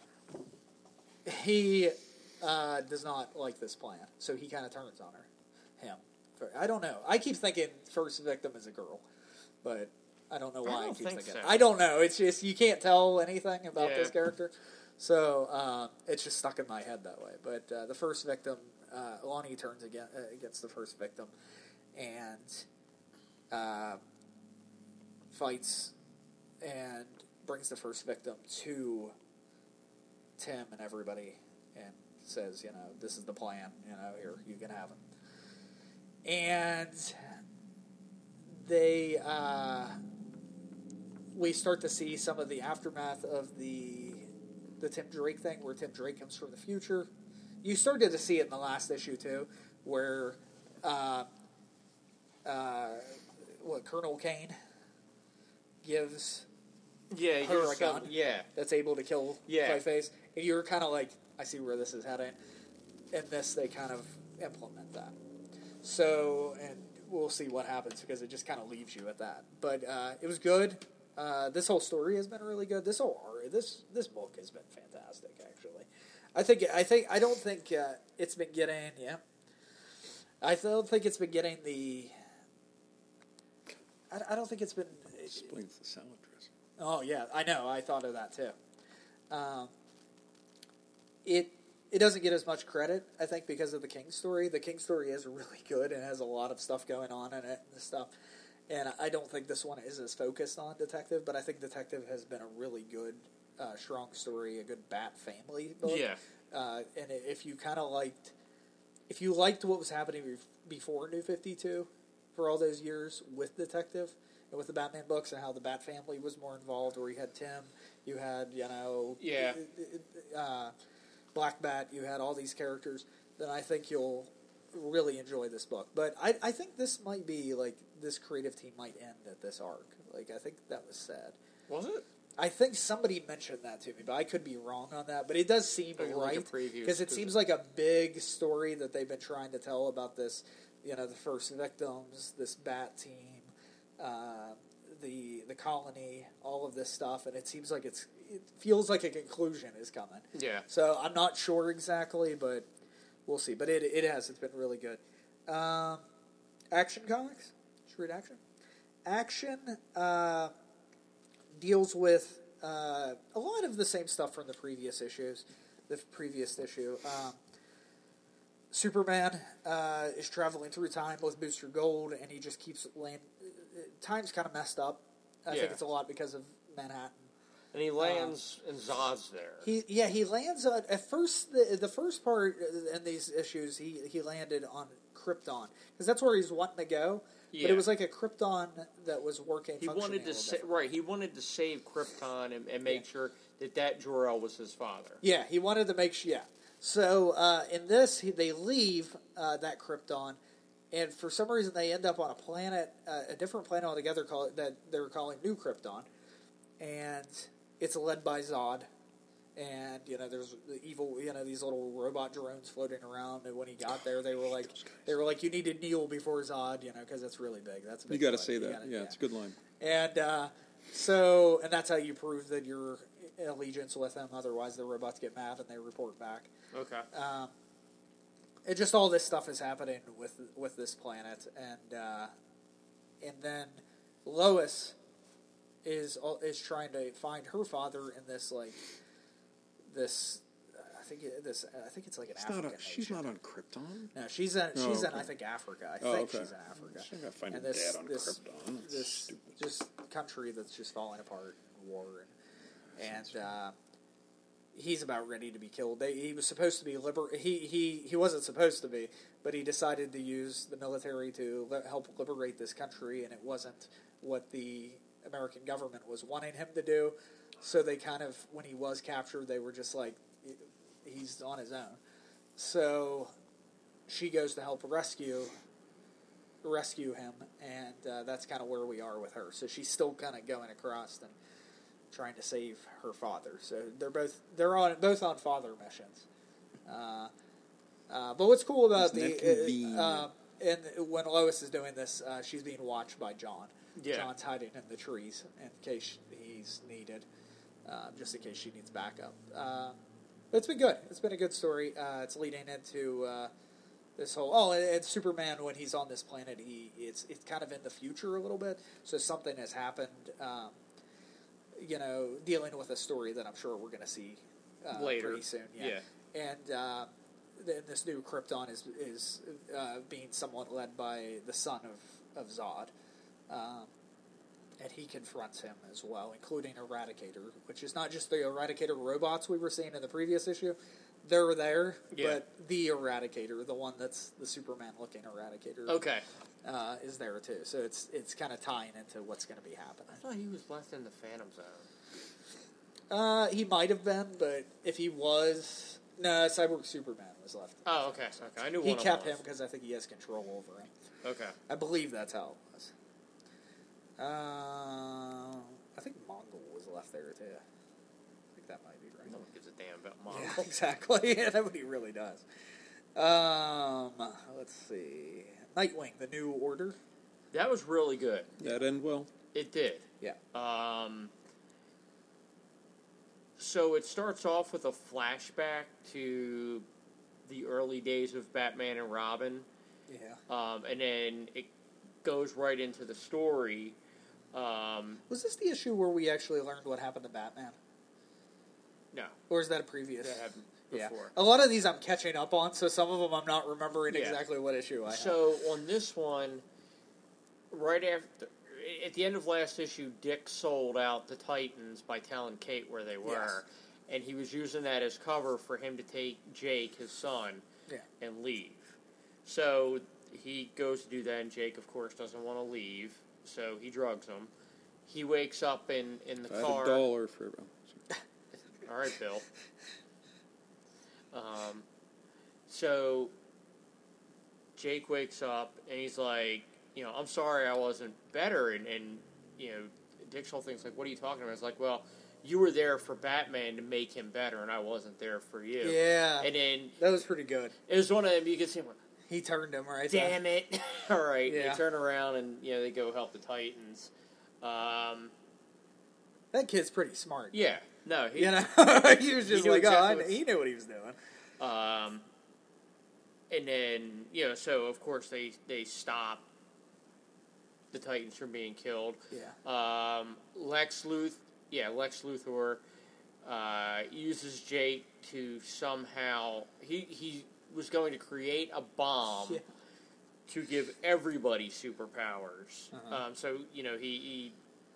he... Uh, does not like this plan, so he kind of turns on her, him. I don't know. I keep thinking first victim is a girl, but I don't know why I, I don't keep think thinking. so. I don't know. It's just you can't tell anything about Yeah. this character, so um, it's just stuck in my head that way. But uh, the first victim, uh, Lonnie turns against, uh, against the first victim, and uh, fights and brings the first victim to Tim and everybody, and says, you know, this is the plan, you know, here, you can have him. And they, uh, we start to see some of the aftermath of the the Tim Drake thing, where Tim Drake comes from the future. you started to see it in the last issue too, where uh, uh, what Colonel Kane gives Yeah, her you're a gun yeah. that's able to kill Yeah. Clayface, and you're kind of like, I see where this is heading. In this, they kind of implement that. So, and we'll see what happens because it just kind of leaves you at that. But uh, it was good. Uh, this whole story has been really good. This whole this this book has been fantastic. Actually, I think I think I don't think uh, it's been getting yeah. I don't think it's been getting the. I, I don't think it's been. Explains the salad dressing. Oh yeah, I know. I thought of that too. Um, it it doesn't get as much credit, I think, because of the King story. The King story is really good and has a lot of stuff going on in it and stuff. And I don't think this one is as focused on Detective, but I think Detective has been a really good, uh, strong story, a good Bat family book. Yeah. Uh, and if you kind of liked, if you liked what was happening before New fifty-two for all those years with Detective and with the Batman books and how the Bat family was more involved, where you had Tim, you had, you know, Yeah. uh, Black Bat, you had all these characters, then I think you'll really enjoy this book. But I, I think this might be, like, this creative team might end at this arc. Like, I think that was sad. Was it? I think somebody mentioned that to me, but I could be wrong on that. But it does seem Like- like a right, preview, because it 'cause seems it- like a big story that they've been trying to tell about this, you know, the first victims, this Bat team, uh, the the colony, all of this stuff, and it seems like it's it feels like a conclusion is coming. Yeah. So I'm not sure exactly, but we'll see. But it it has. It's been really good. Um, Action Comics. Should we read Action? Action uh, deals with uh, a lot of the same stuff from the previous issues. The previous issue. Um, Superman uh, is traveling through time with Booster Gold, and he just keeps land. Time's kind of messed up. I Yeah. think it's a lot because of Manhattan. And he lands in Zod's there. He yeah he lands on at first the the first part in these issues he he landed on Krypton because that's where he's wanting to go. But Yeah. it was like a Krypton that was working. He functioning wanted a to little sa- different. right. He wanted to save Krypton and, and make Yeah. sure that that Jor-El was his father. Yeah, he wanted to make sure. Yeah. So uh, in this, he, they leave uh, that Krypton, and for some reason they end up on a planet, uh, a different planet altogether, called that they're calling New Krypton, and it's led by Zod. And you know, there's the evil, you know, these little robot drones floating around. And when he got there, they were like, they were like, you need to kneel before Zod, you know, because it's really big. That's a big You got to fight. say You that. gotta- yeah, it's a good line. And uh, so, and that's how you prove that you're in allegiance with them. Otherwise, the robots get mad and they report back. Okay. Um, it just all this stuff is happening with with this planet, and uh, and then Lois is is trying to find her father in this like this. I think it, this. I think it's like an It's African not a, she's nation. not on Krypton. No, she's in. Oh, She's in. okay. I think Africa. I Oh, think okay. she's in Africa. She's gotta find and her this dad on this Krypton. That's this stupid. just country that's just falling apart in war and and uh, he's about ready to be killed. They, he was supposed to be liber. He, he he wasn't supposed to be, but he decided to use the military to li- help liberate this country, and it wasn't what the American government was wanting him to do. So they kind of, when he was captured, they were just like, he's on his own. So she goes to help rescue rescue him, and uh, that's kind of where we are with her. So she's still kind of going across and trying to save her father. So they're both they're on both on father missions. Uh, uh, but what's cool about Isn't that the convenient? uh, uh, and when Lois is doing this, uh, she's being watched by John. Yeah. John's hiding in the trees in case he's needed, uh, just in case she needs backup. Uh, but it's been good. It's been a good story. Uh, it's leading into uh, this whole oh, and, and Superman when he's on this planet, he it's it's kind of in the future a little bit. So something has happened. Um, you know, dealing with a story that I'm sure we're going to see uh, Later. pretty soon. Yeah, and uh, then this new Krypton is is uh, being somewhat led by the son of of Zod, um, and he confronts him as well, including Eradicator, which is not just the Eradicator robots we were seeing in the previous issue. They're there, Yeah. but the Eradicator, the one that's the Superman-looking Eradicator, Okay. uh, is there too. So it's it's kind of tying into what's going to be happening. I thought he was left in the Phantom Zone. Uh, he might have been, but if he was, No, Cyborg Superman was left. Oh, okay. Okay, I knew He one of kept them him because I think he has control over him. Okay. I believe that's how it was. Uh, I think Mongol was left there too. I think that might be right. No one gives a damn about Mongol. Yeah, exactly. Yeah, nobody really does. Um, let's see. Nightwing, the New Order. That was really good. That end well. It did. Yeah. Um, so it starts off with a flashback to the early days of Batman and Robin. Yeah. Um, and then it goes right into the story. Um, Was this the issue where we actually learned what happened to Batman? no, Or is that a previous? that happened Yeah. before. A lot of these I'm catching up on, so some of them I'm not remembering Yeah. exactly what issue I have. So on this one, right after, at the end of last issue, Dick sold out the Titans by telling Kate where they were, Yes. and he was using that as cover for him to take Jake, his son, Yeah. and leave. So he goes to do that, and Jake, of course, doesn't want to leave, so he drugs him. He wakes up in, in the I had car. a dollar for. All right, Bill. Um, so Jake wakes up and he's like, you know, I'm sorry I wasn't better. And, and you know, Dick's whole thing's like, what are you talking about? It's like, well, you were there for Batman to make him better, and I wasn't there for you. Yeah. And then That was pretty good. it was one of them, you could see him, like, He turned him right. damn it. All right. Yeah. They turn around and, you know, they go help the Titans. Um, That kid's pretty smart. yeah. No, he, You know, he was just knew like, exactly oh, I what- kn- he knew what he was doing. Um, and then, you know, so of course they, they stop the Titans from being killed. Yeah. Um, Lex Luthor, yeah, Lex Luthor uh, uses Jake to somehow, he, he was going to create a bomb Yeah. to give everybody superpowers. Uh-huh. Um, so, you know, he... he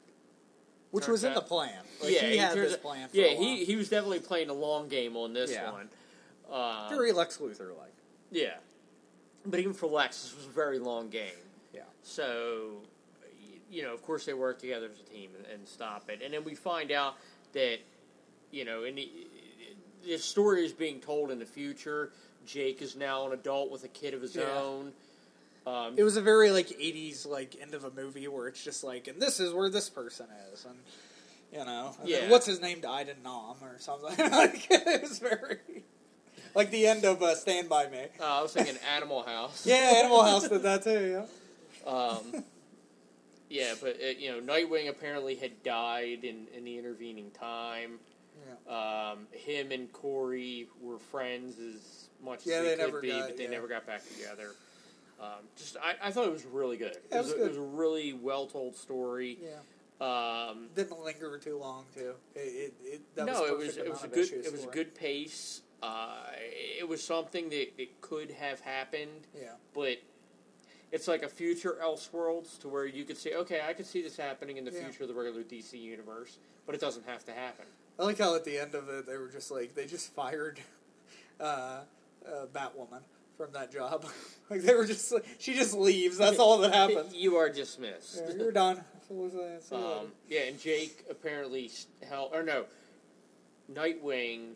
Which turns was in out- the plan. Like, yeah, he had turns this out- plan for Yeah, a while. he, he was definitely playing a long game on this Yeah. one. Um, Very Lex Luthor like. Yeah. But even for Lex, this was a very long game. Yeah. So, y- you know, of course they work together as a team and, and stop it. And then we find out that, you know, in the, the story is being told in the future. Jake is now an adult with a kid of his Yeah. own. Um, It was a very like eighties like end of a movie where it's just like, and this is where this person is, and you know, and then Yeah. what's his name died in Nam or something. Like, it was very like the end of uh, Stand by Me. uh, I was thinking Animal House. Yeah, Animal House did that too. Yeah. Um, yeah, but, it, you know, Nightwing apparently had died in, in the intervening time. Yeah. Um, him and Corey were friends as much Yeah, as they they, could never be, got- but they yeah. never got back together. Um, just, I, I thought it was really good. Yeah, it, was it was a, good. it was a really well told story. Yeah. Um, Didn't linger too long too. It, it, it that no, was it was perfect it was a amount of good issues it was a for good pace. Uh, it was something that it could have happened, Yeah. but it's like a future Elseworlds to where you could say, okay, I could see this happening in the Yeah. future of the regular D C universe, but it doesn't have to happen. I like how at the end of it they were just like they just fired uh, uh, Batwoman from that job. Like they were just like, she just leaves. That's all that happens. You are dismissed. Yeah, you're done. So what's that? See you later. Um, yeah, and Jake apparently held, or no, Nightwing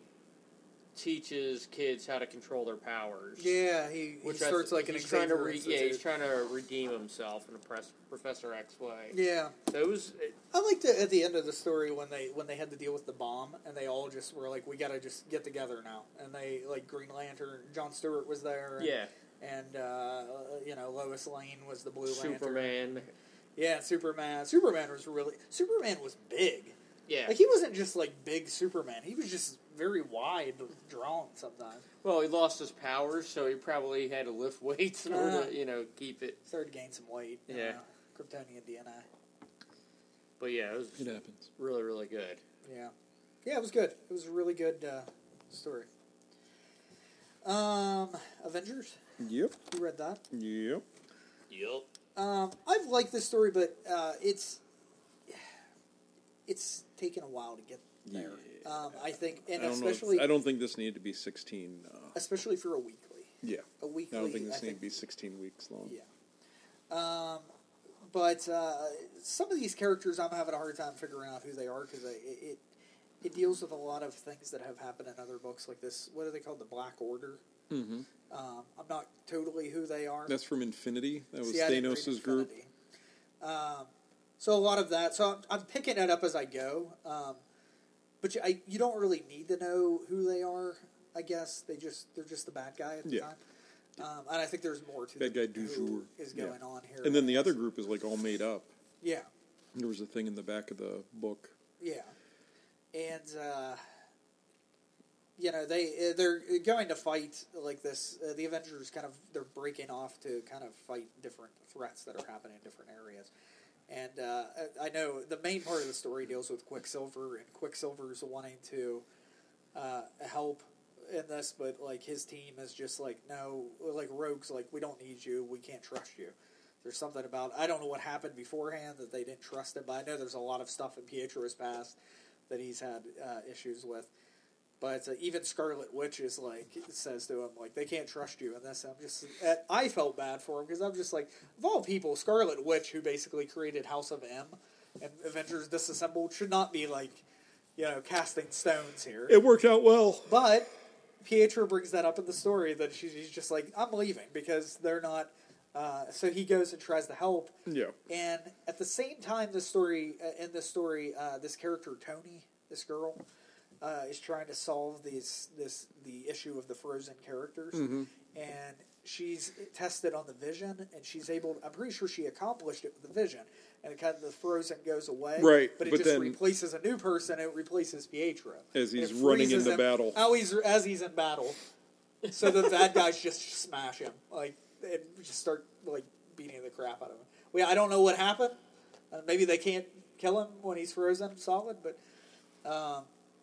teaches kids how to control their powers. Yeah, he, he Which I starts th- like an he's trying to Xavier re- yeah, Institute. he's trying to redeem himself in a press, Professor X way. Yeah, So it was, it, I liked it at the end of the story when they when they had to deal with the bomb and they all just were like, we got to just get together now. And they like Green Lantern, John Stewart was there. And, yeah, and uh, you know Lois Lane was the Blue Lantern. Superman. Yeah, Superman. Superman was really Superman was big. Yeah. Like he wasn't just like big Superman. He was just very wide drawn sometimes. Well, he lost his powers, so he probably had to lift weights in order Uh. to, you know, keep it. Started to gain some weight. you Yeah. know, Kryptonian D N A. But yeah, it was It happens. really, really good. Yeah. Yeah, it was good. It was a really good uh, story. Um, Avengers. Yep. You read that? Yep. Yep. Um, I've liked this story, but uh, it's it's taken a while to get there. Yeah. Um, I think, and I don't know. especially If, I don't think this needed to be sixteen. Uh, especially for a weekly. yeah. A weekly. I don't think this I needed think to be sixteen weeks long. Yeah. Um, but uh, some of these characters, I'm having a hard time figuring out who they are because it, it it deals with a lot of things that have happened in other books, like this. What are they called? The Black Order. Mm-hmm. Um, I'm not totally who they are. That's from Infinity. That was See, I didn't read Thanos' group. Infinity. Um, so a lot of that. So I'm, I'm picking it up as I go. Um, but you, I, you don't really need to know who they are. I guess they just they're just the bad guy at the Yeah. time. Um, and I think there's more to Bad the, guy du who jour. is Yeah. going on here. And then the other group is like all made up. Yeah. There was a thing in the back of the book. Yeah. And, uh, you know, they, they're going to fight like this. Uh, the Avengers kind of, they're breaking off to kind of fight different threats that are happening in different areas. And uh, I know the main part of the story deals with Quicksilver, and Quicksilver's wanting to uh, help in this, but like his team is just like, no, like Rogue's like, we don't need you, we can't trust you. There's something about, I don't know what happened beforehand that they didn't trust him, but I know there's a lot of stuff in Pietro's past that he's had uh, issues with. But uh, even Scarlet Witch is like, says to him, like, they can't trust you in this. And I'm just, and I felt bad for him because I'm just like, of all people, Scarlet Witch, who basically created House of M and Avengers Disassembled, should not be like, you know, casting stones here. It worked out well. But Pietro brings that up in the story that she's he's just like, I'm leaving because they're not. Uh, so he goes and tries to help. Yeah. And at the same time, this story uh, in this story, uh, this character Tony, this girl, uh, is trying to solve these this the issue of the frozen characters, Mm-hmm. and she's tested on the vision, and she's able. I'm pretty sure she accomplished it with the vision, and it kind of the frozen goes away, Right, But it but just then- replaces a new person. It replaces Pietro As he's It running freezes into him. battle. Oh, he's as he's in battle. So the bad guys just smash him, like, and just start like beating the crap out of him. Well, I don't know what happened. Uh, maybe they can't kill him when he's frozen solid, but um,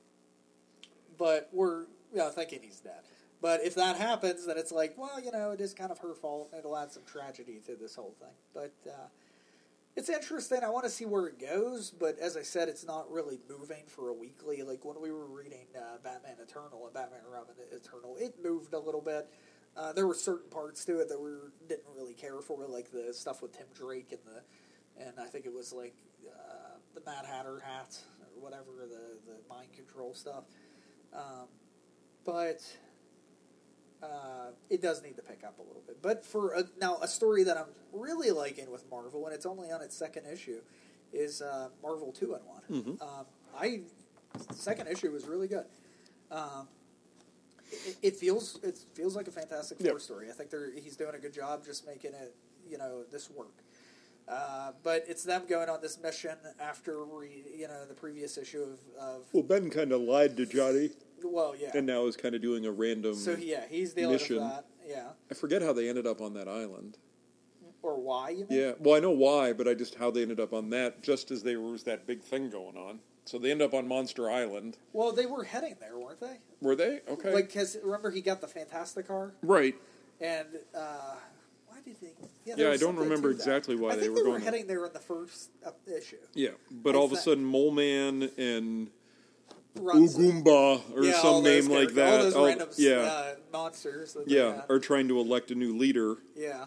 but we're yeah, thinking he's dead. But if that happens, then it's like, well, you know, it is kind of her fault. It'll add some tragedy to this whole thing. But uh, it's interesting. I want to see where it goes. But as I said, it's not really moving for a weekly. Like when we were reading uh, Batman Eternal and Batman and Robin Eternal, it moved a little bit. Uh, there were certain parts to it that we didn't really care for, like the stuff with Tim Drake and the, and I think it was like uh, the Mad Hatter hat or whatever, the the mind control stuff. Um, but uh, it does need to pick up a little bit. But for a, now, a story that I'm really liking with Marvel, and it's only on its second issue, is uh, Marvel Two in One. Mhm. Um, I the second issue was really good. Um, It, it feels it feels like a Fantastic Four Yep. story. I think they're, he's doing a good job just making it, you know, this work. Uh, but it's them going on this mission after we, you know, the previous issue of, of Well, Ben kind of lied to Johnny, well, yeah. and now is kind of doing a random. So yeah, he's dealing mission. with that. Yeah, I forget how they ended up on that island. or why? You mean? Yeah, well, I know why, but I just how they ended up on that. Just as there was that big thing going on, so they ended up on Monster Island. Well, they were heading there, weren't they? Were they? Okay. Like, cause remember he got the Fantastic car, right. and uh, why did they? Yeah, there Yeah, I was don't something remember to that. exactly why I they think were they were going there. heading there in the first uh, issue. Yeah, but In all of a fact- sudden, Mole Man and Runs- Ugumba or Yeah, all some those name like characters- that. All those all- random yeah, uh, monsters. That they yeah, had. are trying to elect a new leader, Yeah.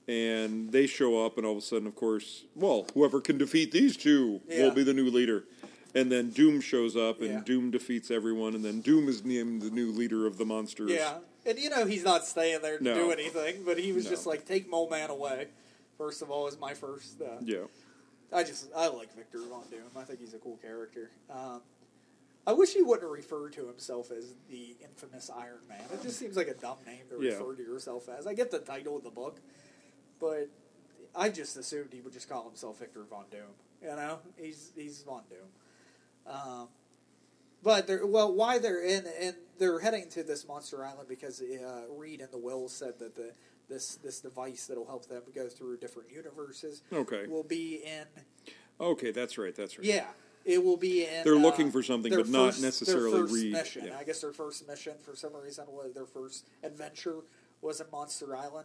and they show up, and all of a sudden, of course, well, whoever can defeat these two Yeah. will be the new leader. And then Doom shows up, and Yeah. Doom defeats everyone, and then Doom is named the new leader of the monsters. Yeah. And you know he's not staying there to No. do anything, but he was No. just like, take Mole Man away. First of all, is my first. Uh, Yeah. I just I like Victor Von Doom. I think he's a cool character. Um, I wish he wouldn't refer to himself as the infamous Iron Man. It just seems like a dumb name to Yeah. refer to yourself as. I get the title of the book, but I just assumed he would just call himself Victor Von Doom. You know, he's he's Von Doom. Um, but they're well, why they're in and they're heading to this Monster Island because uh, Reed and the Will said that the this this device that'll help them go through different universes Okay. will be in. Okay, that's right. That's right. Yeah, it will be in. They're uh, looking for something, their but not first- necessarily their first Reed. mission. Yeah. I guess their first mission, for some reason, was their first adventure was in Monster Island.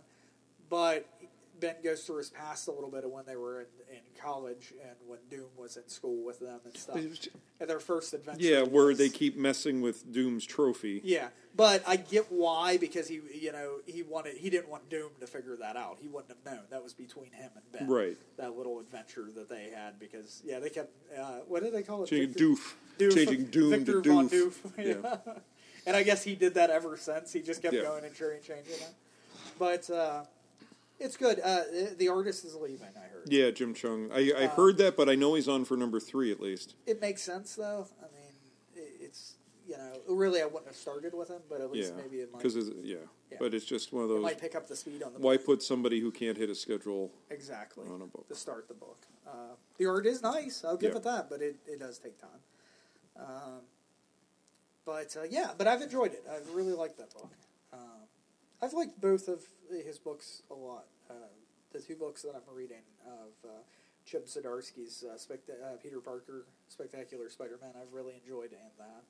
But Ben goes through his past a little bit of when they were in, in college and when Doom was in school with them and stuff. And their first adventure. Yeah, where was- they keep messing with Doom's trophy. Yeah, but I get why, because he, you know, he wanted, he didn't want Doom to figure that out. He wouldn't have known. That was between him and Ben. Right. That little adventure that they had, because yeah, they kept. Uh, what did they call it? So you Victor- Doof. Doof, changing Doom Victor to Von Doof. Doof. Yeah. And I guess he did that ever since. He just kept Yeah. going and changing it. But uh, it's good. Uh, the artist is leaving, I heard. Yeah, Jim Chung. I, I Uh, heard that, but I know he's on for number three at least. It makes sense, though. I mean, it, it's, you know, really I wouldn't have started with him, but at least Yeah, maybe it might, because yeah. Yeah. But it's just one of it those. might pick up the speed on the Why book. put somebody who can't hit a schedule? Exactly. on a book? To start the book. Uh, the art is nice. I'll give Yeah. it that, but it, it does take time. Um, but, uh, yeah, but I've enjoyed it. I've really liked that book. Um, I've liked both of his books a lot. Uh, the two books that I'm reading of uh, Chip Zdarsky's uh, Spect- uh, Peter Parker, Spectacular Spider-Man, I've really enjoyed in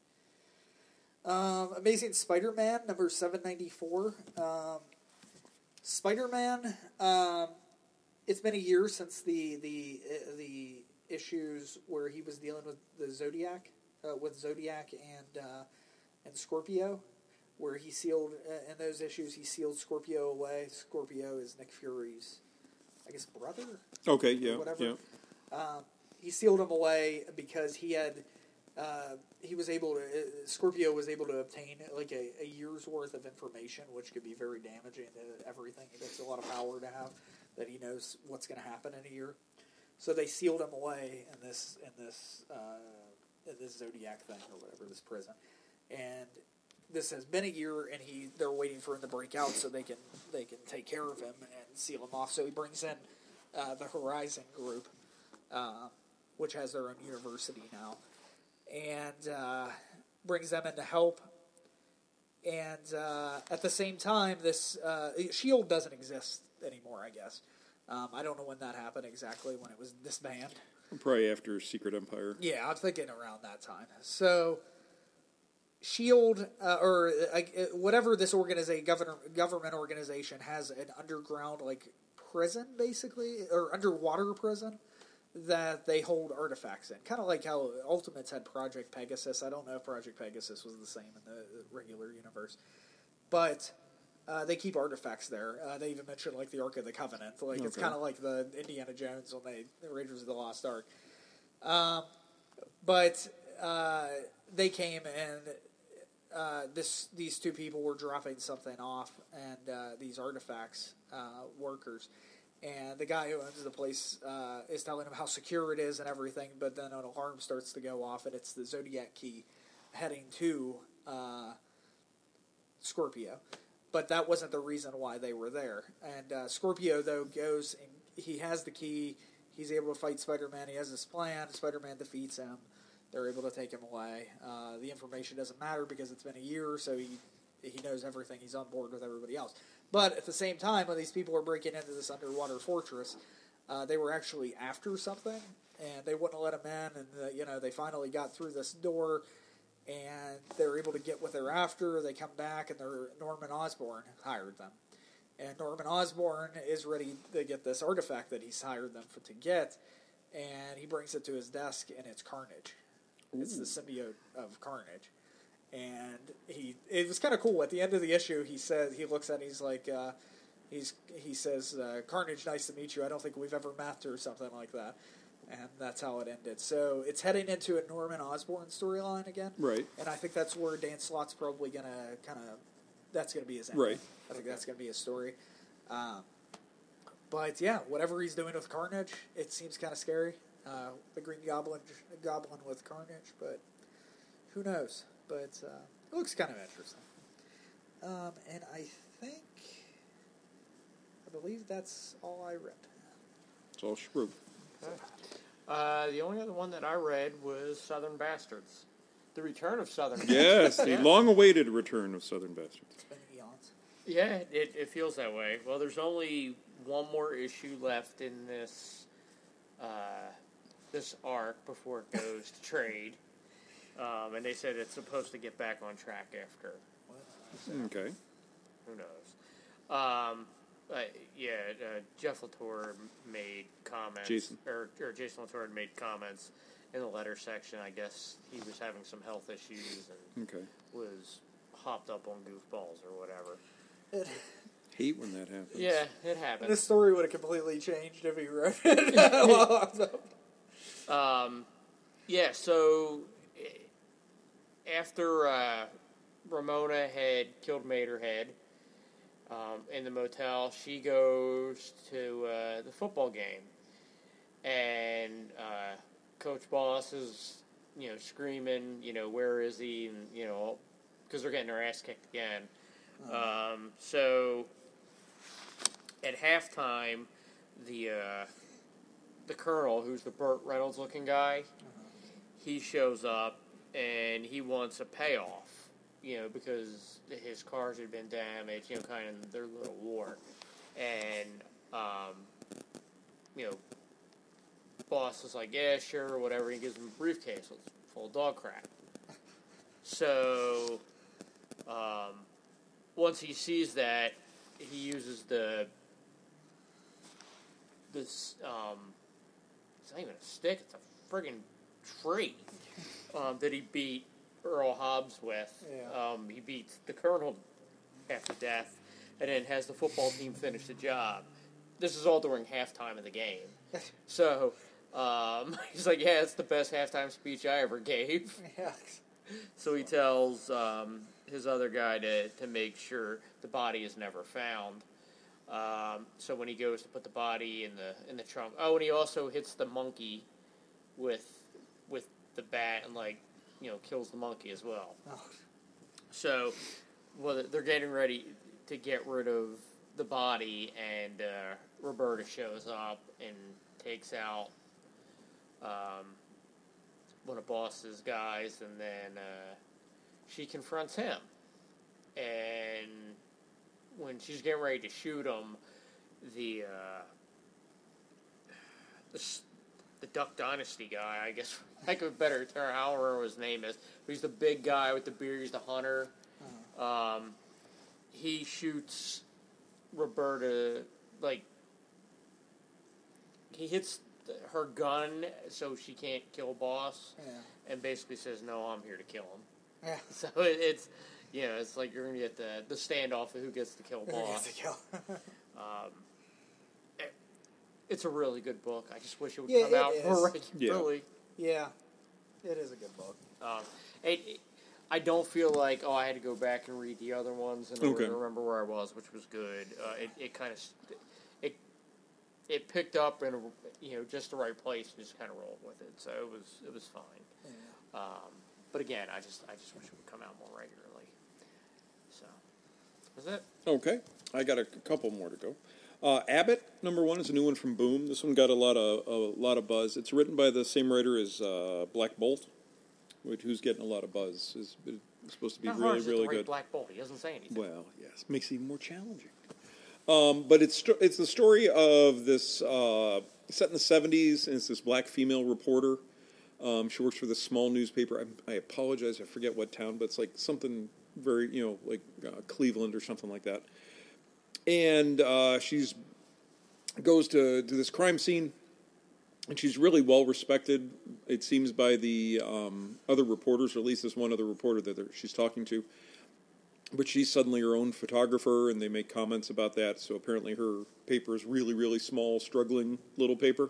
that. Um, Amazing Spider-Man, number seven ninety-four. Um, Spider-Man, um, it's been a year since the the uh, the issues where he was dealing with the Zodiac, uh, with Zodiac and uh, and Scorpio, where he sealed uh, in those issues he sealed Scorpio away. Scorpio is Nick Fury's, I guess, brother. Okay, yeah, whatever. yeah. Um, he sealed him away because he had uh, he was able to uh, Scorpio was able to obtain like a, a year's worth of information, which could be very damaging to everything. It's a lot of power to have that he knows what's going to happen in a year. So they sealed him away in this in this uh, in this Zodiac thing or whatever, this prison, and this has been a year, and he they're waiting for him to break out so they can they can take care of him and seal him off. So he brings in uh, the Horizon Group, uh, which has their own university now, and uh, brings them in to help. And uh, at the same time, this uh, SHIELD doesn't exist anymore, I guess. Um, I don't know when that happened exactly, when it was disbanded. Probably after Secret Empire. Yeah, I'm thinking around that time. So, SHIELD, uh, or uh, whatever this organization, government, government organization, has an underground, like, prison, basically, or underwater prison, that they hold artifacts in. Kind of like how Ultimates had Project Pegasus. I don't know if Project Pegasus was the same in the regular universe. But uh, they keep artifacts there. Uh, they even mentioned, like, the Ark of the Covenant. Like, it's Okay. kind of like the Indiana Jones when they, the Raiders of the Lost Ark. Um, but uh, they came and uh, this these two people were dropping something off, and uh, these artifacts uh, workers. And the guy who owns the place uh, is telling him how secure it is and everything, but then an alarm starts to go off, and it's the Zodiac key heading to uh, Scorpio. But that wasn't the reason why they were there. And uh, Scorpio, though, goes and he has the key. He's able to fight Spider-Man. He has this plan. Spider-Man defeats him. They're able to take him away. Uh, the information doesn't matter because it's been a year, so he he knows everything. He's on board with everybody else. But at the same time, when these people are breaking into this underwater fortress, uh, they were actually after something, and they wouldn't let them in. And uh, you know, they finally got through this door, and they're able to get what they're after. They come back, and they're, Norman Osborn hired them. And Norman Osborn is ready to get this artifact that he's hired them for, to get, and he brings it to his desk, and it's Carnage. Ooh. It's the symbiote of Carnage. And he, it was kind of cool. At the end of the issue, he says, he looks at it, he's like, uh, he's, he says, uh, Carnage, nice to meet you. I don't think we've ever met, or something like that. And that's how it ended. So it's heading into a Norman Osborn storyline again. Right. And I think that's where Dan Slott's probably going to kind of, that's going to be his ending. Right. I think that's going to be his story. Um, but yeah, whatever he's doing with Carnage, it seems kind of scary. Uh, the Green Goblin, Goblin with Carnage, but who knows? But uh, it looks kind of interesting. Um, and I think, I believe that's all I read. It's all screw. Okay. Uh, the only other one that I read was Southern Bastards. The Return of Southern Bastards. Yes, the Yeah. long-awaited return of Southern Bastards. It's been eons. Yeah, it, it feels that way. Well, there's only one more issue left in this uh, this arc before it goes to trade. Um, and they said it's supposed to get back on track after. So, Okay. who knows? Um, uh, yeah, uh, Jeff Latour made comments. Jason. Or, or Jason Latour had made comments in the letter section. I guess he was having some health issues and Okay. was hopped up on goofballs or whatever. It, Hate when that happens. Yeah, it happened. this story would have completely changed if he wrote it. Um, yeah, so after uh, Ramona had killed Materhead um, in the motel, she goes to uh, the football game, and uh, Coach Boss is, you know, screaming, you know, where is he, and you know, because they're getting their ass kicked again. Um, so at halftime, the uh, the Colonel, who's the Burt Reynolds looking guy, he shows up and he wants a payoff, you know, because his cars had been damaged, you know, kind of their little war. And, um, you know, Boss is like, yeah, sure, whatever. He gives him a briefcase full of dog crap. So, um, once he sees that, he uses the, this, um, it's not even a stick, it's a friggin' tree um, that he beat Earl Hobbs with. Yeah. Um, he beats the Colonel after death, and then has the football team finish the job. This is all during halftime of the game. So, um, he's like, yeah, it's the best halftime speech I ever gave. Yeah. So he tells um, his other guy to, to make sure the body is never found. Um, so when he goes to put the body in the in the trunk, oh, and he also hits the monkey with with the bat and, like, you know, kills the monkey as well. Oh. So, well, they're getting ready to get rid of the body, and uh, Roberta shows up and takes out um, one of Boss's guys, and then uh, she confronts him. And when she's getting ready to shoot him, the uh, the, the Duck Dynasty guy, I guess, I could better tell however his name is, but he's the big guy with the beard, he's the hunter. Uh-huh. Um, he shoots Roberta, like, he hits her gun so she can't kill Boss, Yeah. and basically says, no, I'm here to kill him. Yeah. So it, it's, you know, it's like you're going to get the, the standoff of who gets to kill Who Boss. gets to kill? um, it, it's a really good book. I just wish it would Yeah, come it out is. more Yeah. regularly. Yeah. It is a good book. Um, it, it, I don't feel like, oh, I had to go back and read the other ones in order Okay. to remember where I was, which was good. Uh, it it kind of it it picked up in a, you know, just the right place and just kind of rolled with it. So it was it was fine. Yeah. Um, but again, I just I just wish it would come out more regularly. So that's it. Okay, I got a couple more to go. Uh, Abbott, number one, is a new one from Boom. This one got a lot of a lot of buzz. It's written by the same writer as uh, Black Bolt, which who's getting a lot of buzz. Is supposed to be How hard really is it really to write good. Black Bolt? He doesn't say anything. Well, yes, makes it even more challenging. Um, but it's sto- it's the story of this uh, set in the seventies, and it's this black female reporter. Um, she works for this small newspaper. I, I apologize, I forget what town, but it's like something very, you know, like uh, Cleveland or something like that. And uh, she's goes to, to this crime scene, and she's really well respected, it seems, by the um, other reporters, or at least this one other reporter that she's talking to. But she's suddenly her own photographer, and they make comments about that. So apparently her paper is really, really small, struggling little paper.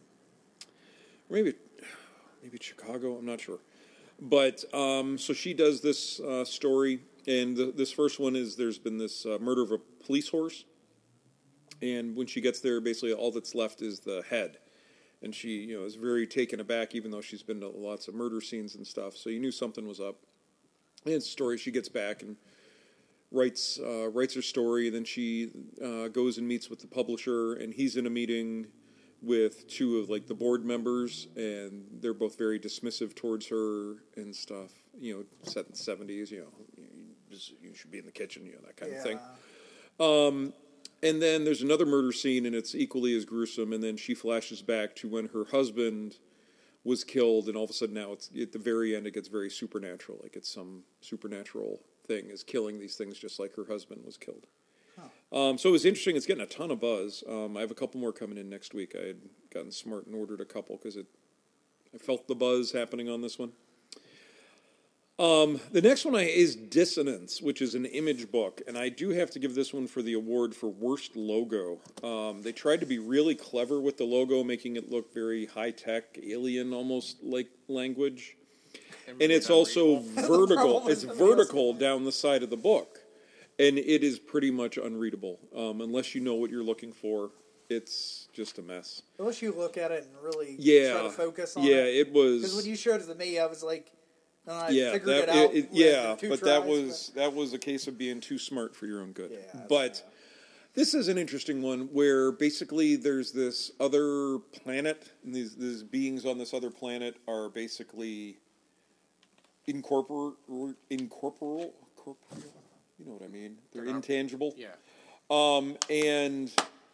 Maybe, maybe it's Chicago, I'm not sure. But um, so she does this uh, story, and the, this first one is there's been this uh, murder of a police horse. And when she gets there, basically all that's left is the head. And she, you know, is very taken aback, even though she's been to lots of murder scenes and stuff. So you knew something was up. And it's a story. She gets back and writes uh, writes her story. Then she uh, goes and meets with the publisher, and he's in a meeting with two of like the board members, and they're both very dismissive towards her and stuff. You know, set in the seventies. You know, you, just, you should be in the kitchen. You know, that kind Yeah. of thing. Um, and then there's another murder scene, and it's equally as gruesome. And then she flashes back to when her husband was killed, and all of a sudden now it's at the very end it gets very supernatural, like it's some supernatural thing is killing these things just like her husband was killed. Huh. Um, so it was interesting. It's getting a ton of buzz. Um, I have a couple more coming in next week. I had gotten smart and ordered a couple because it I felt the buzz happening on this one. Um, the next one I, is Dissonance, which is an image book, and I do have to give this one for the award for worst logo. Um, they tried to be really clever with the logo, making it look very high-tech, alien almost like language. and it's also vertical. It's vertical down the side of the book, and it is pretty much unreadable um, unless you know what you're looking for. It's just a mess. Unless you look at it and really yeah. try to focus on yeah, it. Yeah, it was. Because when you showed it to me, I was like, and I yeah, figured that, it out. It, it, yeah, two but tries, that was but... that was a case of being too smart for your own good. Yeah, but yeah. This is an interesting one where basically there's this other planet, and these these beings on this other planet are basically incorporeal, incorporeal, corporeal. You know what I mean? They're They're intangible. Yeah. Um, and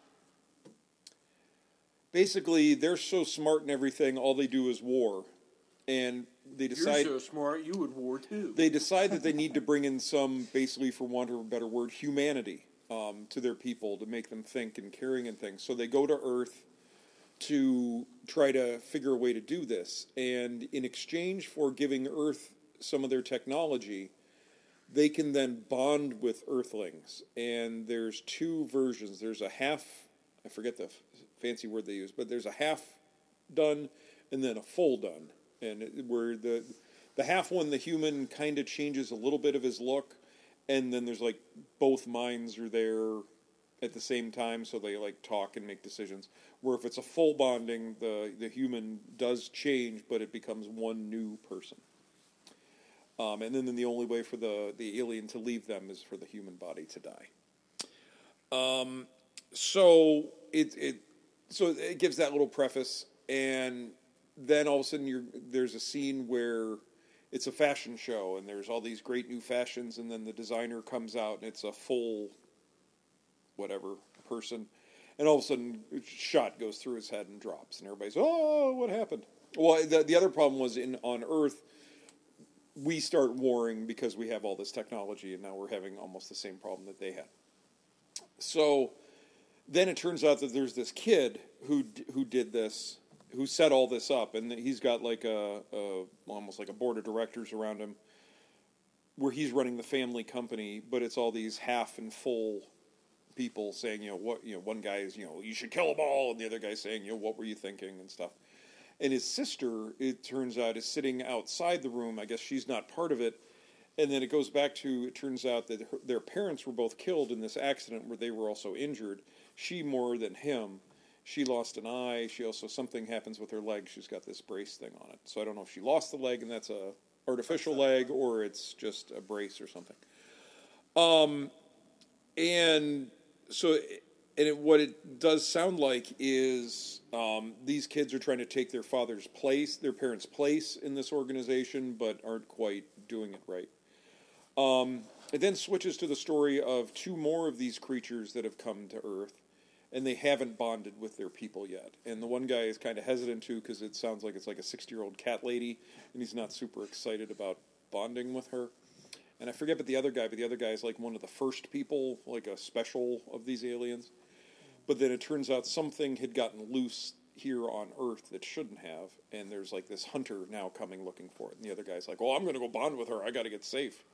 basically, they're so smart and everything. All they do is war, and they decide. You're so smart, you would war too. They decide that they need to bring in some, basically, for want of a better word, humanity um, to their people to make them think and caring and things. So they go to Earth to try to figure a way to do this, and in exchange for giving Earth some of their technology, they can then bond with Earthlings. And there's two versions. There's a half, I forget the f- fancy word they use, but there's a half done and then a full done. And it, where the the half one, the human kind of changes a little bit of his look, and then there's like both minds are there at the same time, so they like talk and make decisions. Where if it's a full bonding, the the human does change, but it becomes one new person. Um, and then, then the only way for the, the alien to leave them is for the human body to die. Um, so it it so it gives that little preface, and then all of a sudden you're, there's a scene where it's a fashion show, and there's all these great new fashions, and then the designer comes out, and it's a full whatever person, and all of a sudden a shot goes through his head and drops, and everybody's, oh, what happened? Well, the, the other problem was in on Earth, we start warring because we have all this technology, and now we're having almost the same problem that they had. So then it turns out that there's this kid who who did this, who set all this up, and he's got like a, a almost like a board of directors around him, where he's running the family company, but it's all these half and full people saying, you know, what, you know, one guy is, you know, you should kill them all, and the other guy's saying, you know, what were you thinking and stuff. And his sister, it turns out, is sitting outside the room. I guess she's not part of it. And then it goes back to, it turns out that her, their parents were both killed in this accident where they were also injured. She more than him. She lost an eye. She also, something happens with her leg. She's got this brace thing on it. So I don't know if she lost the leg and that's a artificial leg or it's just a brace or something. Um, and so... And it, what it does sound like is um, these kids are trying to take their father's place, their parents' place in this organization, but aren't quite doing it right. Um, it then switches to the story of two more of these creatures that have come to Earth, and they haven't bonded with their people yet. And the one guy is kind of hesitant to because it sounds like it's like a sixty-year-old cat lady, and he's not super excited about bonding with her. And I forget but the other guy, but the other guy is like one of the first people, like a special of these aliens. But then it turns out something had gotten loose here on Earth that shouldn't have, and there's like this hunter now coming looking for it. And the other guy's like, well, I'm going to go bond with her. I got to get safe.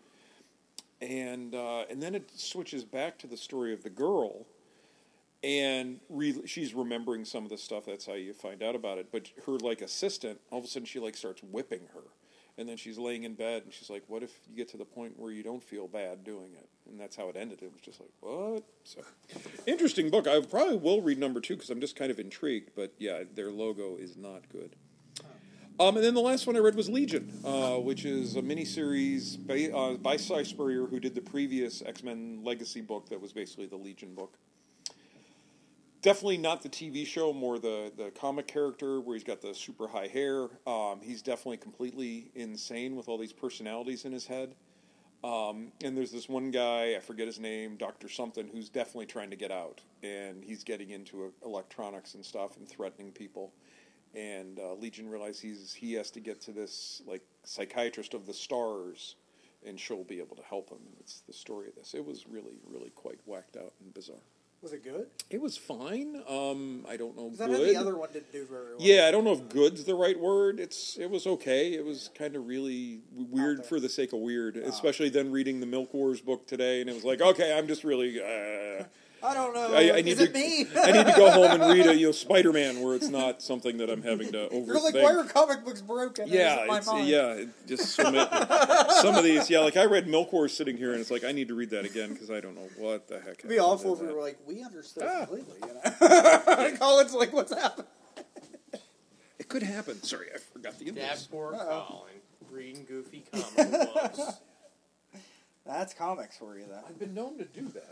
And uh, and then it switches back to the story of the girl, and re- she's remembering some of the stuff. That's how you find out about it. But her like assistant, all of a sudden she like starts whipping her. And then she's laying in bed, and she's like, what if you get to the point where you don't feel bad doing it? And that's how it ended. It was just like, what? So, interesting book. I probably will read number two, because I'm just kind of intrigued. But, yeah, their logo is not good. Um, and then the last one I read was Legion, uh, which is a miniseries by, uh, by Cy Spurrier, who did the previous X-Men Legacy book that was basically the Legion book. Definitely not the T V show, more the, the comic character where he's got the super high hair. Um, he's definitely completely insane with all these personalities in his head. Um, and there's this one guy, I forget his name, Doctor Something, who's definitely trying to get out. And he's getting into electronics and stuff and threatening people. And uh, Legion realizes he's, he has to get to this like psychiatrist of the stars, and she'll be able to help him. And it's the story of this. It was really, really quite whacked out and bizarre. Was it good? It was fine. Um, I don't know. That good. the other one didn't do very well. Yeah, I don't know if "good's" the right word. It's it was okay. It was kind of really weird for the sake of weird. Oh. Especially then reading the Milk Wars book today, and it was like, okay, I'm just really. Uh, I don't know. I, I need Is to, it me? I need to go home and read a you know Spider-Man where it's not something that I'm having to overthink. You're like, why are comic books broken? Yeah, my it's, mind. yeah. It just so many, some of these. Yeah, like I read Milk Wars sitting here, and it's like I need to read that again because I don't know what the heck. It'd be awful if that. we were like, we understood Ah. completely. You know? Colin's like, what's happening? It could happen. Sorry, I forgot the Dad index. poor Uh-oh. Colin reading goofy comic books. That's comics for you, though. I've been known to do that.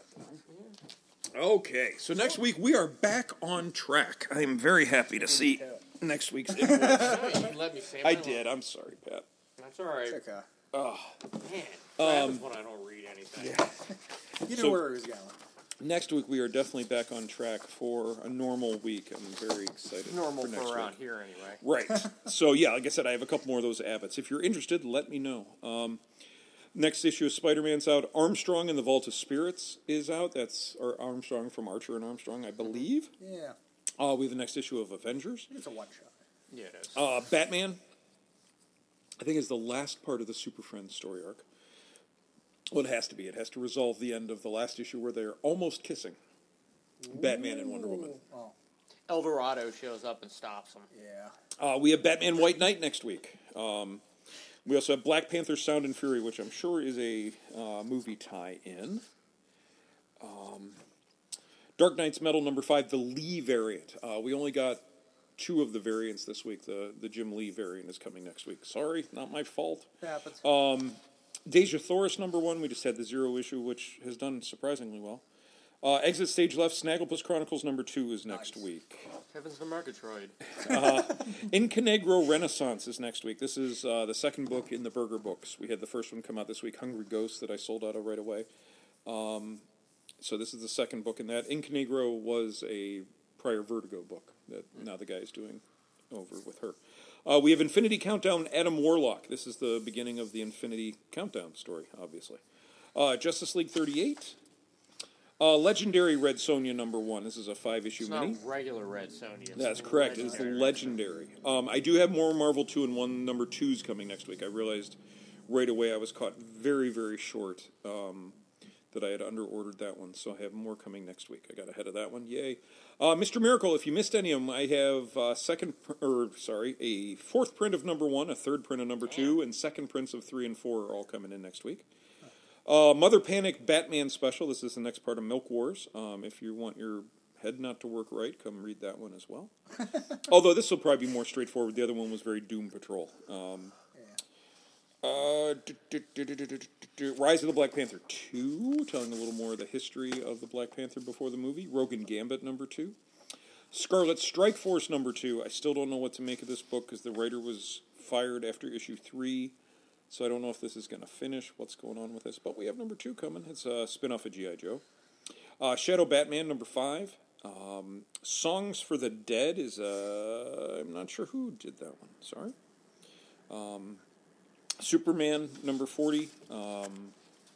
Okay, so next week we are back on track. I am very happy to see next week's invoice. No, you let me say I my did. line. I'm sorry, Pat. That's all right. It's okay. Oh. Man, that Um, is when I don't read anything. You knew So- where he was going. Next week we are definitely back on track for a normal week. I'm very excited. Normal for next for around week. here, anyway. Right. So yeah, like I said, I have a couple more of those Abbotts. If you're interested, let me know. Um, next issue of Spider-Man's out. Armstrong and the Vault of Spirits is out. That's or Armstrong from Archer and Armstrong, I believe. Yeah. Uh, we have the next issue of Avengers. It's a one shot. Yeah, it is. Uh, Batman, I think, is the last part of the Super Friends story arc. Well, it has to be. It has to resolve the end of the last issue where they're almost kissing. Batman and Wonder Woman. Oh, El Dorado shows up and stops him. yeah. Uh, we have Batman White Knight next week. Um, we also have Black Panther Sound and Fury, which I'm sure is a uh, movie tie-in. Um, Dark Knight's Metal number five, the Lee variant. Uh, we only got two of the variants this week. The, the Jim Lee variant is coming next week. Sorry, not my fault. It happens. Um, Deja Thoris number one, we just had the Zero issue, which has done surprisingly well. Uh, Exit Stage Left, Snagglepuss Chronicles number two is next Nice. week. Heavens to Murgatroyd. Incanegro Renaissance is next week. This is uh, the second book in the Burger books. We had the first one come out this week, Hungry Ghosts, that I sold out of right away. Um, so this is the second book in that. Incanegro was a prior Vertigo book that now the guy is doing over with her. Uh, we have Infinity Countdown, Adam Warlock. This is the beginning of the Infinity Countdown story, obviously. Uh, Justice League thirty-eight. Uh, Legendary Red Sonja number one. This is a five-issue It's mini. not regular Red Sonja. It's That's correct. It is the legendary. Um, I do have more Marvel two and one number twos coming next week. I realized right away I was caught very, very short um, that I had under-ordered that one, so I have more coming next week. I got ahead of that one. Yay. Uh, Mister Miracle, if you missed any of them, I have uh, second, pr- or sorry, a fourth print of number one, a third print of number two, and second prints of three and four are all coming in next week. Uh, Mother Panic Batman Special. This is the next part of Milk Wars. Um, if you want your head not to work right, come read that one as well. Although this will probably be more straightforward. The other one was very Doom Patrol. Um, uh, do- do- do- do- do- do- do- do- Rise of the Black Panther two, telling a little more of the history of the Black Panther before the movie. Rogan Gambit number two. Scarlet Strike Force number two. I still don't know what to make of this book because the writer was fired after issue three. So I don't know if this is going to finish, what's going on with this. But we have number two coming. It's a spin-off of G I. Joe. Uh, Shadow Batman, number five. Um, Songs for the Dead is, uh, I'm not sure who did that one. Sorry. Um, Superman, number forty. Um,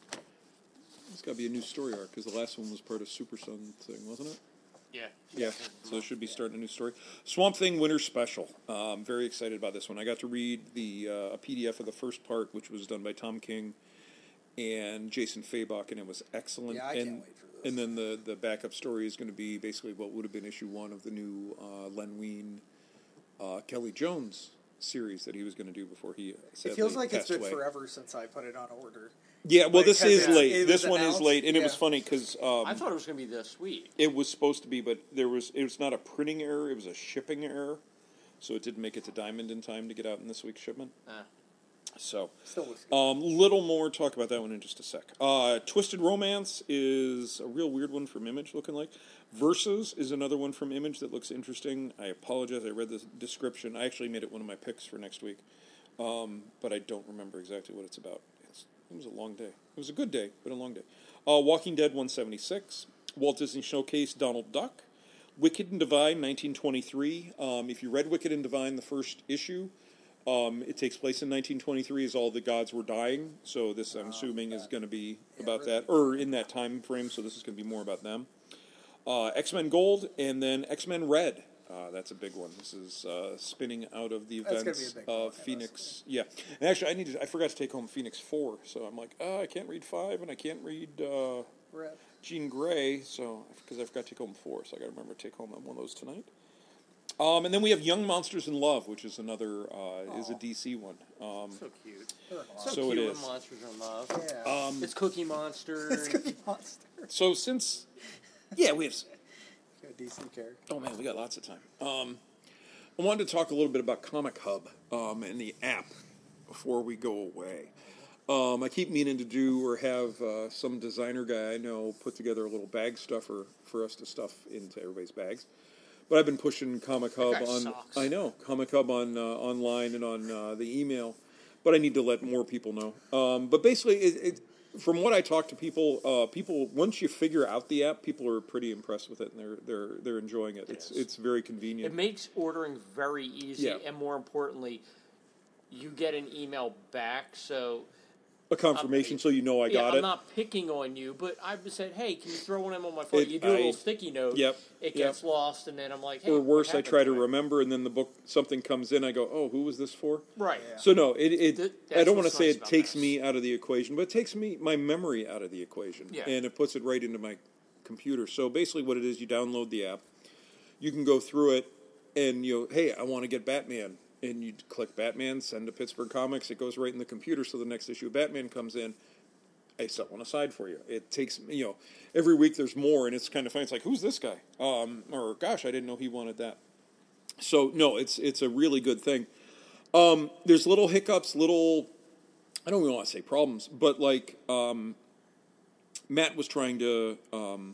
it's got to be a new story arc, because the last one was part of Super Sun thing, wasn't it? Yeah. Yeah, so it should be starting a new story. Swamp Thing Winter Special. Uh, I'm very excited about this one. I got to read the uh, a P D F of the first part, which was done by Tom King and Jason Fabok, and it was excellent. Yeah, I and, can't wait for this. And then the, the backup story is going to be basically what would have been issue one of the new uh, Len Wein, uh, Kelly Jones series that he was going to do before he sadly It feels like it's passed been away. forever since I put it on order. Yeah, well, Like, this has is it- late. it This was one is announced? late, and it was Yeah. funny because um, I thought it was going to be this week. it was supposed to be, but there was it was not a printing error; it was a shipping error, so it didn't make it to Diamond in time to get out in this week's shipment. Ah. So, Still looks good. um, little more talk about that one in just a sec. Uh, Twisted Romance is a real weird one from Image, looking like. Versus is another one from Image that looks interesting. I apologize; I read the description. I actually made it one of my picks for next week, um, but I don't remember exactly what it's about. It's, it was a long day. It was a good day, but a long day. Uh, Walking Dead one seventy-six, Walt Disney Showcase Donald Duck, Wicked and Divine nineteen twenty-three. Um, if you read Wicked and Divine, the first issue, um, it takes place in nineteen twenty-three as all the gods were dying. So this, I'm assuming, is going to be Yeah, about really. that, or in that time frame. So this is going to be more about them. Uh, X-Men Gold and then X-Men Red. Uh, that's a big one. This is uh, spinning out of the That's gonna be events a big of one, yeah, Phoenix. Yeah, and actually, I needed. I forgot to take home Phoenix four, so I'm like, oh, I can't read five, and I can't read uh, Rip. Jean Grey, so because I forgot to take home four, so I got to remember to take home one of those tonight. Um, and then we have Young Monsters in Love, which is another uh, is a D C one. Um, So cute. So So, it cute is. when Monsters in Love. Yeah. um, It's Cookie Monster. It's Cookie Monster. so since yeah, we have. A D C character. Oh man, we got lots of time. Um, I wanted to talk a little bit about Comic Hub um, and the app before we go away. Um, I keep meaning to do or have uh, some designer guy I know put together a little bag stuffer for us to stuff into everybody's bags. But I've been pushing Comic Hub guy on. sucks. I know Comic Hub on uh, online and on uh, the email, but I need to let more people know. Um, but basically, it, it, from what I talk to people, uh, people once you figure out the app, people are pretty impressed with it and they're they're they're enjoying it. It's Yes. it's very convenient. It makes ordering very easy, Yeah. and more importantly, you get an email back. So A confirmation, so you know I yeah, got I'm it. not picking on you, but I've said, "Hey, can you throw one in on my phone?" It- you do a I- little sticky note. Yep, It yep. gets lost, and then I'm like, "Hey." Or what worse, I happened try to it? remember, and then the book something comes in. I go, "Oh, who was this for?" Right. So no, it. it Th- I that's don't want to what's say nice it about takes this. me out of the equation, but it takes me my memory out of the equation, Yeah. and it puts it right into my computer. So basically, what it is, you download the app, you can go through it, and you know, hey, I want to get Batman, and you click Batman, send to Pittsburgh Comics. It goes right in the computer, so the next issue of Batman comes in. I set one aside for you. It takes, you know, every week there's more, and it's kind of funny. It's like, who's this guy? Um, or, gosh, I didn't know he wanted that. So, no, it's it's a really good thing. Um, there's little hiccups, little, I don't even want to say problems, but like um, Matt was trying to, um,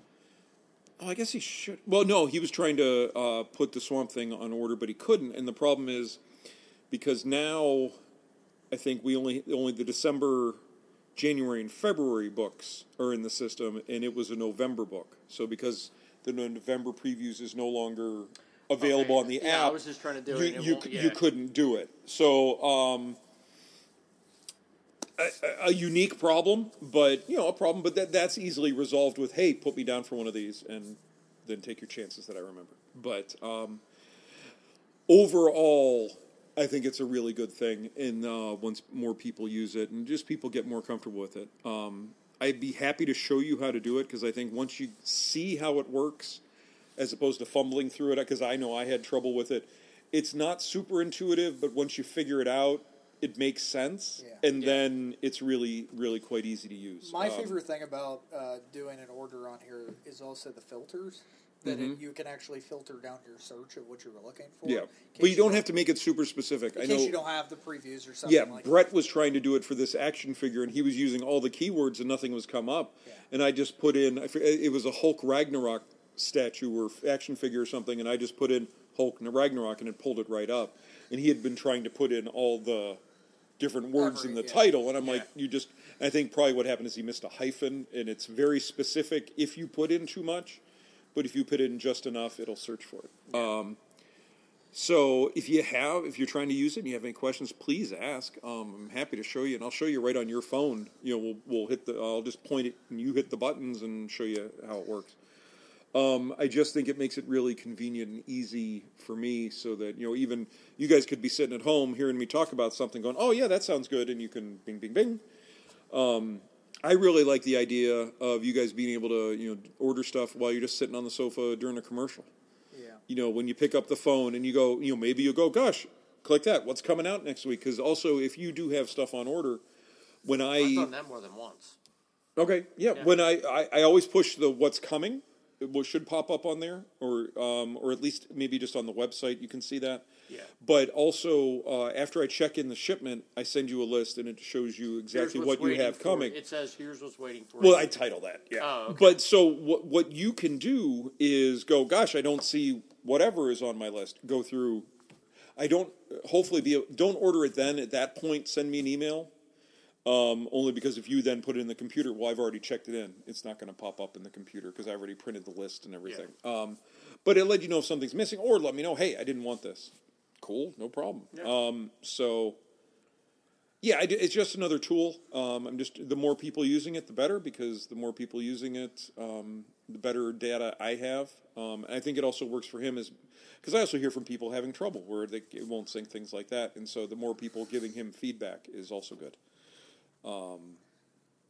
oh, I guess he should, well, no, he was trying to uh, put the Swamp Thing on order, but he couldn't. And the problem is, because now I think we only, only the December... January and February books are in the system, and it was a November book. So because the November previews is no longer available Okay. on the Yeah, I app, was just trying to do you, it. and it you, won't- you yeah. couldn't do it. So um, a, a unique problem, but you know a problem, but that that's easily resolved with, hey, put me down for one of these, and then take your chances that I remember. But um, overall, I think it's a really good thing, and uh, once more people use it, and just people get more comfortable with it. Um, I'd be happy to show you how to do it, because I think once you see how it works, as opposed to fumbling through it, because I know I had trouble with it, it's not super intuitive, but once you figure it out, it makes sense, Yeah. and then it's really, really quite easy to use. My Um, favorite thing about uh, doing an order on here is also the filters. That it, you can actually filter down your search of what you're looking for. Yeah, in but case you don't have to make it super specific. In I case know. you don't have the previews or something Yeah, like Brett that. was trying to do it for this action figure, and he was using all the keywords, and nothing was come up. Yeah. And I just put in, I for- it was a Hulk Ragnarok statue or action figure or something, and I just put in Hulk Ragnarok, and it pulled it right up. And he had been trying to put in all the different words Every- in the yeah. title, and I'm like, you just, I think probably what happened is he missed a hyphen, and it's very specific if you put in too much, but if you put in just enough, it'll search for it. Um, so if you have, if you're trying to use it and you have any questions, please ask. Um, I'm happy to show you, and I'll show you right on your phone. You know, we'll we'll hit the. I'll just point it, and you hit the buttons, and show you how it works. Um, I just think it makes it really convenient and easy for me, so that you know, even you guys could be sitting at home hearing me talk about something, going, "Oh yeah, that sounds good," and you can bing, bing, bing. Um, I really like the idea of you guys being able to, you know, order stuff while you're just sitting on the sofa during a commercial. Yeah. You know, when you pick up the phone and you go, you know, maybe you'll go, gosh, click that. What's coming out next week? Because also, if you do have stuff on order, when I... I've done that more than once. Okay, yeah. Yeah. When I, I, I always push the what's coming, it should pop up on there, or um, or at least maybe just on the website you can see that. Yeah. But also, uh, after I check in the shipment, I send you a list, and it shows you Here's exactly what's what you waiting have for- coming. It says, here's what's waiting for Well, you. I title that, yeah. Oh, okay. But so what what you can do is go, gosh, I don't see whatever is on my list. Go through. I don't. Hopefully, be don't order it then. At that point, send me an email. Um, only because if you then put it in the computer, well, I've already checked it in. It's not going to pop up in the computer because I already printed the list and everything. Um, but it'll let you know if something's missing, or let me know, hey, I didn't want this. Cool, no problem. Yeah. Um, so, yeah, I d it's just another tool. Um, I'm just the more people using it, the better, because the more people using it, um, the better data I have. Um, and I think it also works for him as because I also hear from people having trouble where they it won't sync, things like that. And so the more people giving him feedback is also good. Um,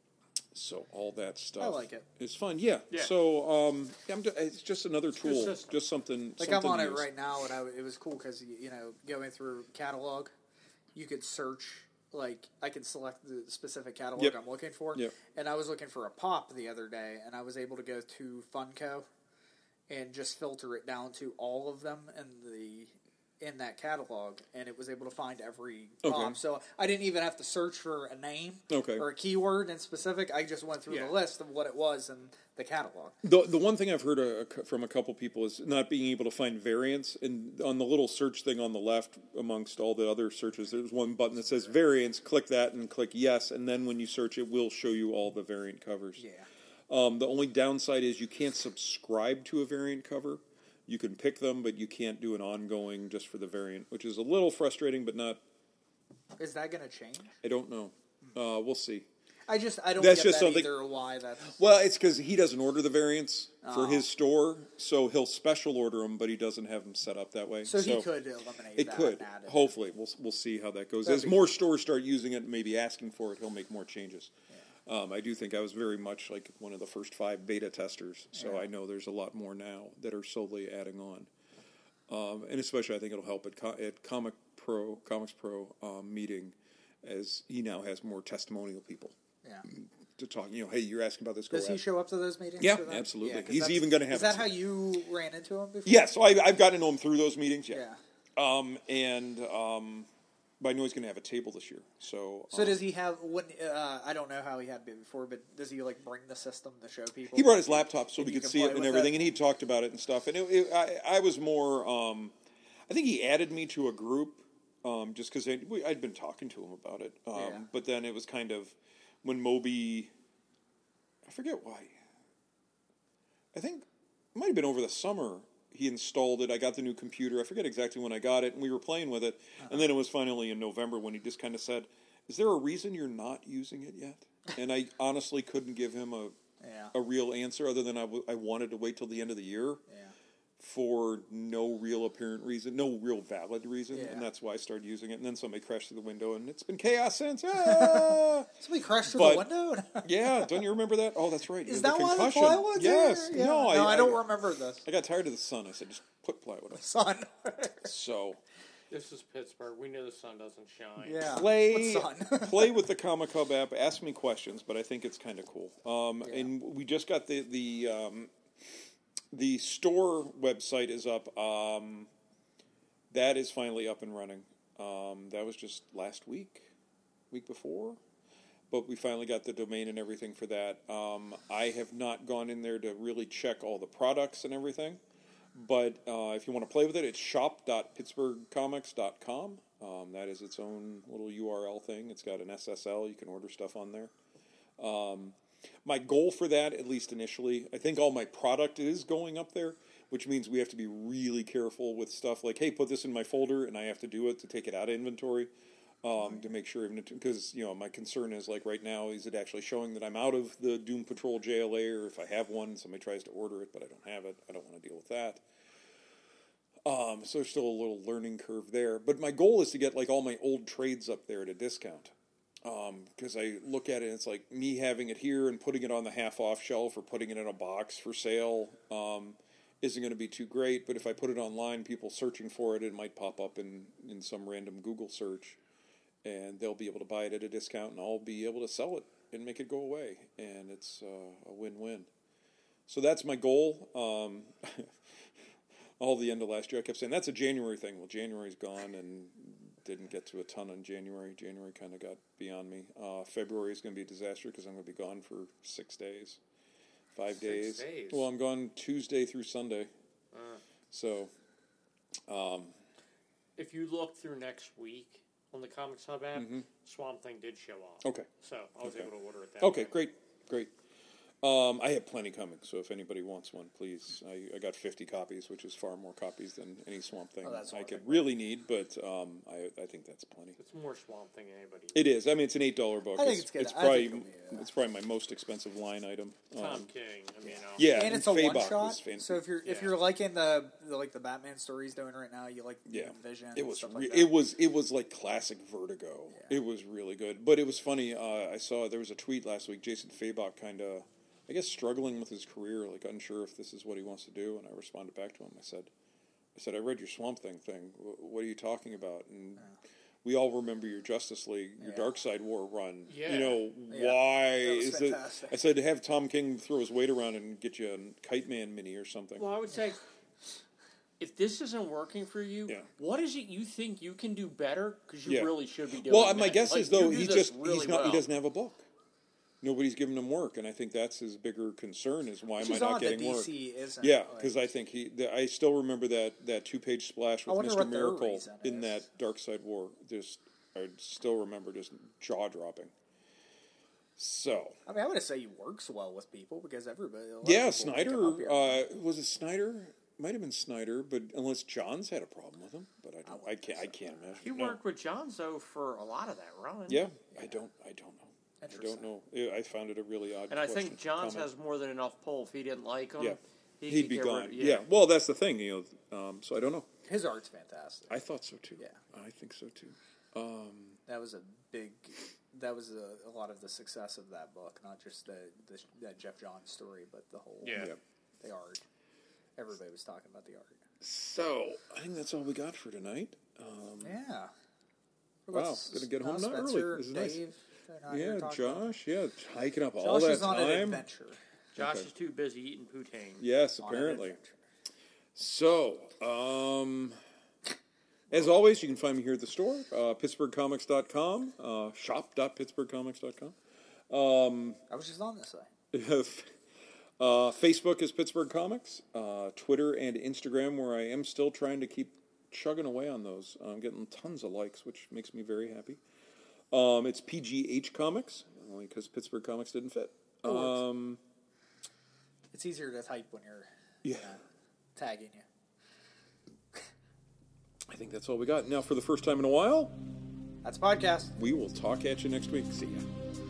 So all that stuff. I like it. It's fun, yeah. Yeah. So um, yeah, I'm, it's just another tool, system. just something. Like something I'm on to it use. right now, and I, it was cool because you know going through catalog, you could search. Like I could select the specific catalog Yep. I'm looking for, Yep. and I was looking for a pop the other day, and I was able to go to Funko and just filter it down to all of them in the in that catalog, and it was able to find every Okay. pop. So I didn't even have to search for a name Okay. or a keyword in specific. I just went through Yeah. the list of what it was in the catalog. The the one thing I've heard a, a, from a couple people is not being able to find variants, and on the little search thing on the left, amongst all the other searches, there's one button that says variants. Click that and click yes, and then when you search, it will show you all the variant covers. Yeah. Um, the only downside is you can't subscribe to a variant cover. You can pick them, but you can't do an ongoing just for the variant, which is a little frustrating, but not. Is that going to change? I don't know. Uh, we'll see. I just I don't That's get just that something- either. Why that's Well, it's because he doesn't order the variants for Oh. his store, so he'll special order them, but he doesn't have them set up that way. so he could eliminate It that. could. and add it. Hopefully, we'll we'll see how that goes. That'd As be more stores start using it, maybe asking for it, he'll make more changes. Yeah. Um, I do think I was very much like one of the first five beta testers, so Yeah. I know there's a lot more now that are slowly adding on. Um, and especially, I think it'll help at, Co- at Comic Pro, Comics Pro um, meeting, as he now has more testimonial people Yeah. to talk. You know, hey, you're asking about this. Go Does he ahead. show up to those meetings? Yeah, for that? absolutely. 'cause He's that's- even gonna have Is that it. how you ran into him before? Yeah, so I, I've gotten to know him through those meetings. Yeah. Yeah. Um, and um, but I know he's going to have a table this year. So, So um, does he have? When, uh, I don't know how he had it before, but does he like bring the system to show people? he brought his laptop so And we you could can see play it and with everything, it? and he talked about it and stuff. And it, it, I, I was more. Um, I think he added me to a group um, just because I'd been talking to him about it. Um, Yeah. But then it was kind of when Moby. I forget why. I think it might have been over the summer. He installed it. I got the new computer. I forget exactly when I got it, and we were playing with it. Uh-huh. And then it was finally in November when he just kind of said, "Is there a reason you're not using it yet?" And I honestly couldn't give him a Yeah. a real answer other than I, w- I wanted to wait till the end of the year Yeah. for no real apparent reason, no real valid reason, Yeah. and that's why I started using it. And then somebody crashed through the window, and it's been chaos since. Ah! Somebody crashed through But- the window. Yeah, don't you remember that? Oh, that's right. Is The that why the concussion. plywood's Yes. there? Yeah. No, I, no, I don't I, remember this. I got tired of the sun. I said, just put plywood up. Son. So This is Pittsburgh. We know the sun doesn't shine. yeah. play What son? play with the Comic Hub app. Ask me questions, but I think it's kind of cool. Um, Yeah. And we just got the the um, the store website is up. Um, that is finally up and running. Um, that was just last week, week before. But we finally got the domain and everything for that. Um, I have not gone in there to really check all the products and everything. But uh, if you want to play with it, it's shop dot pittsburgh comics dot com. Um, that is its own little U R L thing. It's got an S S L. You can order stuff on there. Um, my goal for that, at least initially, I think all my product is going up there, which means we have to be really careful with stuff like, hey, put this in my folder, and I have to do it to take it out of inventory. Um, to make sure, because you know, my concern is like right now, is it actually showing that I'm out of the Doom Patrol J L A, or if I have one, somebody tries to order it, but I don't have it. I don't want to deal with that. Um, so there's still a little learning curve there. But my goal is to get like all my old trades up there at a discount. Because um, I look at it, and it's like me having it here and putting it on the half off shelf or putting it in a box for sale um, isn't going to be too great. But if I put it online, people searching for it, it might pop up in, in some random Google search. And they'll be able to buy it at a discount, and I'll be able to sell it and make it go away. And it's uh, a win-win. So that's my goal. Um, all the end of last year, I kept saying, that's a January thing. Well, January's gone, and didn't get to a ton in January. January kind of got beyond me. Uh, February is going to be a disaster because I'm going to be gone for six days. Five Six days. days? Well, I'm gone Tuesday through Sunday. Uh, So, um, if you look through next week on the Comics Hub app, Mhm. Swamp Thing did show up. okay. So I was Okay. able to order it that Okay, way. great, great. Um, I have plenty coming, so if anybody wants one, please. I, I got fifty copies, which is far more copies than any Swamp Thing Oh, that's I could wonderful. really need, but um, I, I think that's plenty. It's more Swamp Thing than anybody. It is. I mean, it's an eight dollar book. I think it's good. It's I probably think it'll be, uh, it's probably my most expensive line item. Tom Um, King. I mean, uh, yeah, and it's a one Fabok shot. was fan- So if you're if Yeah. you're liking the, the like the Batman stories doing right now, you like Yeah, Vision. it and was stuff re- like that. it was it was like classic Vertigo. Yeah. It was really good, but it was funny. Uh, I saw there was a tweet last week. Jason Fabok kind of, I guess, struggling with his career, like unsure if this is what he wants to do. And I responded back to him. I said, I said, I read your Swamp Thing thing. Wh- What are you talking about? And we all remember your Justice League, your Yeah. Dark Side War run. Yeah. You know Yeah. why That was is it? fantastic. I said, have Tom King throw his weight around and get you a Kite Man mini or something. well, I would say, if this isn't working for you, Yeah. what is it you think you can do better? Because you Yeah. really should be doing. Well, my that. guess Like, is though you do he's this just really he's not well. he doesn't have a book. Nobody's giving him work, and I think that's his bigger concern is why Which am I is not odd that getting work? D C isn't. Yeah, like- because I think he. The, I still remember that, that two page splash I with wonder Mister what their Miracle reason in is. that Dark Side War. Just I still remember just jaw dropping. So I mean, I would say he works well with people because everybody. a lot of yeah, people pick him Snyder up here. uh, was it Snyder? Might have been Snyder, but unless Johns had a problem with him, but I don't. I, can't. I can't imagine. He No. worked with John though for a lot of that run. Yeah, I don't. I don't know. I Interesting. don't know. I I found it a really odd. And I question, think Johns comment. has more than enough pull. If he didn't like him, Yeah. he He'd could be get gone. rid- yeah. Well, that's the thing, you know. Um, so I don't know. His art's fantastic. I thought so too. Yeah. I think so too. Um, That was a big. That was a, a lot of the success of that book, not just the, the that Jeff Johns story, but the whole Yeah. yeah. the art. Everybody was talking about the art. So I think that's all we got for tonight. Um, Yeah. Wow, gonna get home not early. Spencer, This is nice. Dave, they're not here yeah, talking about- Josh. Yeah, hiking up Josh all that is on an time. adventure. Josh Okay. is too busy eating poutine. Yes, On an apparently. adventure. So, um, as always, you can find me here at the store, uh, pittsburgh comics dot com, uh, shop dot pittsburgh comics dot com. I was just on this side. uh, Facebook is Pittsburgh Comics. Uh, Twitter and Instagram, where I am still trying to keep chugging away on those. I'm getting tons of likes, which makes me very happy. Um, it's P G H Comics, only because Pittsburgh Comics didn't fit. It works. Um, It's easier to type when you're yeah, uh, tagging you. I think that's all we got. Now, for the first time in a while, That's a podcast. we will talk at you next week. See ya.